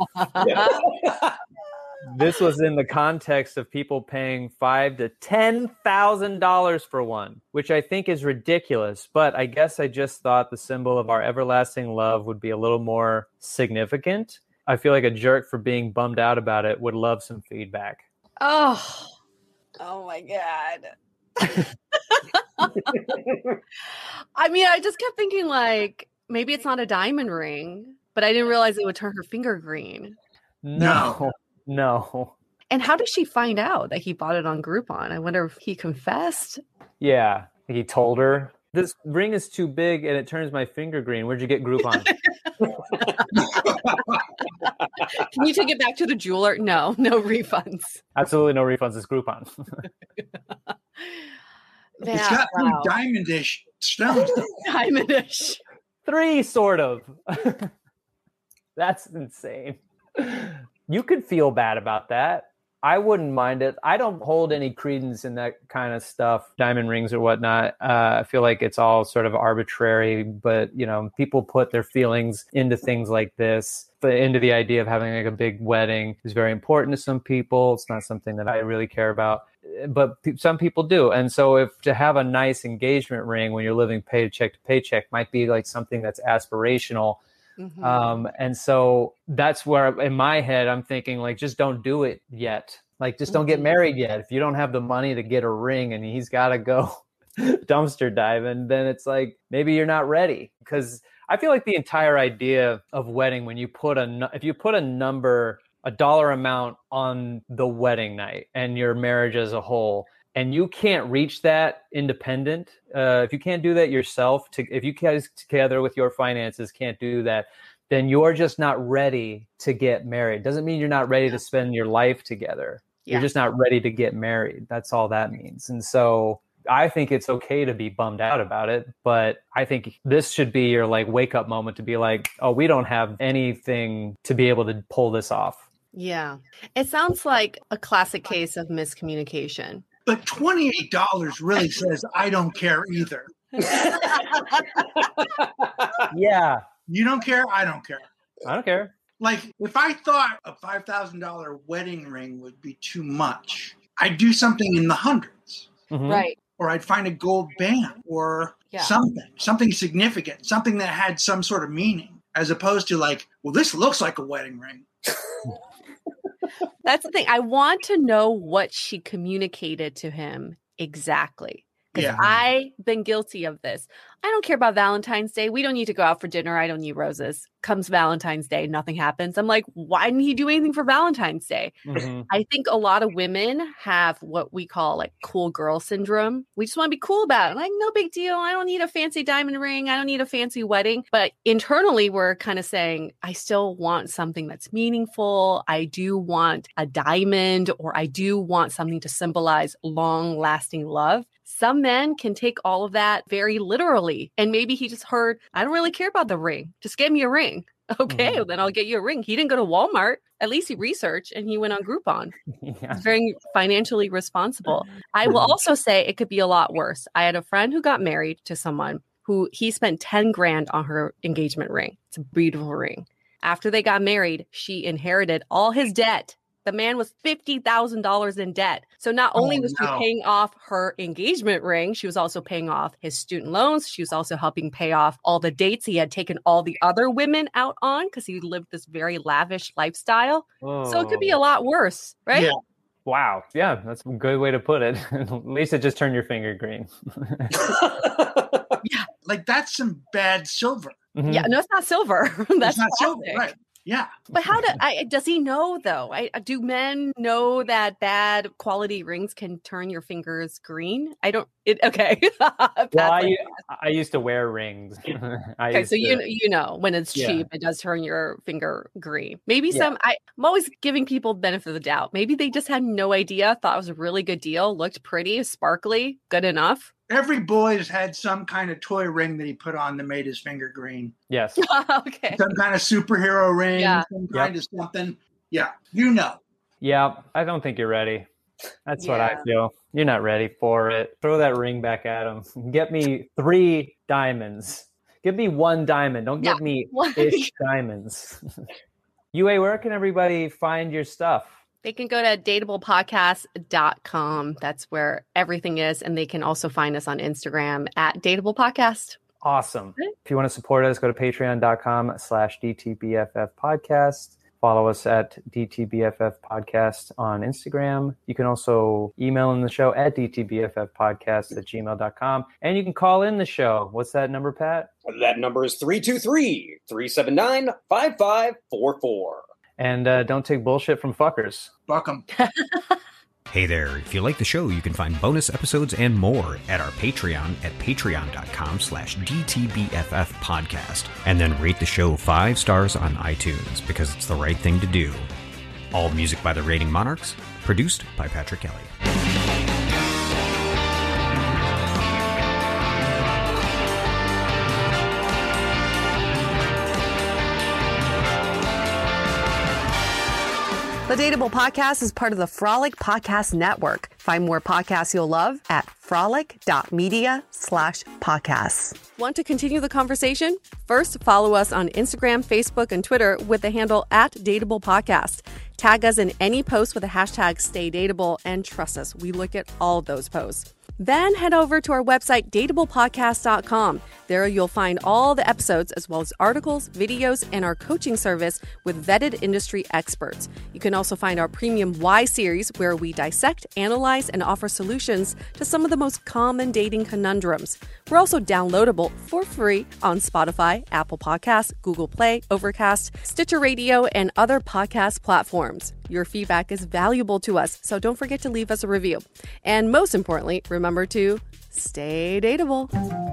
This was in the context of people paying $5,000 to $10,000 for one, which I think is ridiculous. But I guess I just thought the symbol of our everlasting love would be a little more significant. I feel like a jerk for being bummed out about it would love some feedback. Oh my God. I mean, I just kept thinking like, maybe it's not a diamond ring, but I didn't realize it would turn her finger green. No. And how did she find out that he bought it on Groupon? I wonder if he confessed. Yeah, he told her, this ring is too big and it turns my finger green. Where'd you get Groupon? Can you take it back to the jeweler? No refunds. Absolutely no refunds. It's Groupon. It's got diamondish stones. Diamondish. 3, sort of. That's insane. You could feel bad about that. I wouldn't mind it. I don't hold any credence in that kind of stuff, diamond rings or whatnot. I feel like it's all sort of arbitrary, but people put their feelings into things like this, but into the idea of having like a big wedding is very important to some people. It's not something that I really care about, but some people do. And so if to have a nice engagement ring when you're living paycheck to paycheck might be like something that's aspirational. Mm-hmm. And so that's where in my head, I'm thinking like, just don't do it yet. Like, just don't get married yet. If you don't have the money to get a ring and he's got to go dumpster diving, then it's like, maybe you're not ready. Because I feel like the entire idea of wedding, when you if you put a number, a dollar amount on the wedding night and your marriage as a whole, and you can't reach that independent, if you can't do that yourself, if you guys together with your finances can't do that, then you're just not ready to get married. Doesn't mean you're not ready to spend your life together. Yeah. You're just not ready to get married. That's all that means. And so I think it's okay to be bummed out about it, but I think this should be your like wake up moment to be like, oh, we don't have anything to be able to pull this off. Yeah. It sounds like a classic case of miscommunication. But $28 really says, I don't care either. Yeah. You don't care? I don't care. I don't care. Like, if I thought a $5,000 wedding ring would be too much, I'd do something in the hundreds. Mm-hmm. Right. Or I'd find a gold band or something significant, something that had some sort of meaning, as opposed to like, well, this looks like a wedding ring. That's the thing. I want to know what she communicated to him exactly. Because I've been guilty of this. I don't care about Valentine's Day. We don't need to go out for dinner. I don't need roses. Comes Valentine's Day, nothing happens. I'm like, why didn't he do anything for Valentine's Day? Mm-hmm. I think a lot of women have what we call like cool girl syndrome. We just want to be cool about it. Like, no big deal. I don't need a fancy diamond ring. I don't need a fancy wedding. But internally, we're kind of saying, I still want something that's meaningful. I do want a diamond, or I do want something to symbolize long-lasting love. Some men can take all of that very literally. And maybe he just heard, I don't really care about the ring. Just get me a ring. Okay, well, then I'll get you a ring. He didn't go to Walmart. At least he researched and he went on Groupon. He's very financially responsible. I will also say it could be a lot worse. I had a friend who got married to someone who he spent 10 grand on her engagement ring. It's a beautiful ring. After they got married, she inherited all his debt. The man was $50,000 in debt. So not only was she paying off her engagement ring, she was also paying off his student loans. She was also helping pay off all the dates he had taken all the other women out on because he lived this very lavish lifestyle. So it could be a lot worse, right? Yeah. Wow. Yeah, that's a good way to put it. At least it just turned your finger green. Yeah, like that's some bad silver. Mm-hmm. Yeah, no, it's not silver. That's not silver, right? Yeah. But does he know though? Do men know that bad quality rings can turn your fingers green? Okay. Well, I used to wear rings. You know when it's cheap, it does turn your finger green. Maybe I'm always giving people the benefit of the doubt. Maybe they just had no idea, thought it was a really good deal, looked pretty, sparkly, good enough. Every boy's had some kind of toy ring that he put on that made his finger green. Yes. Okay. Some kind of superhero ring, some kind of something. Yeah, you know. Yeah, I don't think you're ready. That's what I feel. You're not ready for it. Throw that ring back at him. Get me 3 diamonds. Give me 1 diamond. Don't give me ish diamonds. Yue, where can everybody find your stuff? They can go to dateablepodcast.com. That's where everything is. And they can also find us on Instagram at dateablepodcast. Awesome. If you want to support us, go to patreon.com/DTBFF podcast. Follow us at DTBFF podcast on Instagram. You can also email in the show at DTBFFpodcast@gmail.com. And you can call in the show. What's that number, Pat? That number is 323-379-5544. And don't take bullshit from fuckers. Fuck them. Hey there, if you like the show, you can find bonus episodes and more at our Patreon at patreon.com/DTBFF podcast. And then rate the show 5 stars on iTunes because it's the right thing to do. All music by the Rating Monarchs, produced by Patrick Kelly. The Dateable Podcast is part of the Frolic Podcast Network. Find more podcasts you'll love at frolic.media/podcasts. Want to continue the conversation? First, follow us on Instagram, Facebook, and Twitter with the handle @Dateable Podcast. Tag us in any post with the hashtag StayDateable, and trust us, we look at all of those posts. Then head over to our website, dateablepodcast.com. There you'll find all the episodes as well as articles, videos, and our coaching service with vetted industry experts. You can also find our premium Why series where we dissect, analyze, and offer solutions to some of the most common dating conundrums. We're also downloadable for free on Spotify, Apple Podcasts, Google Play, Overcast, Stitcher Radio, and other podcast platforms. Your feedback is valuable to us, so don't forget to leave us a review. And most importantly, remember to stay dateable.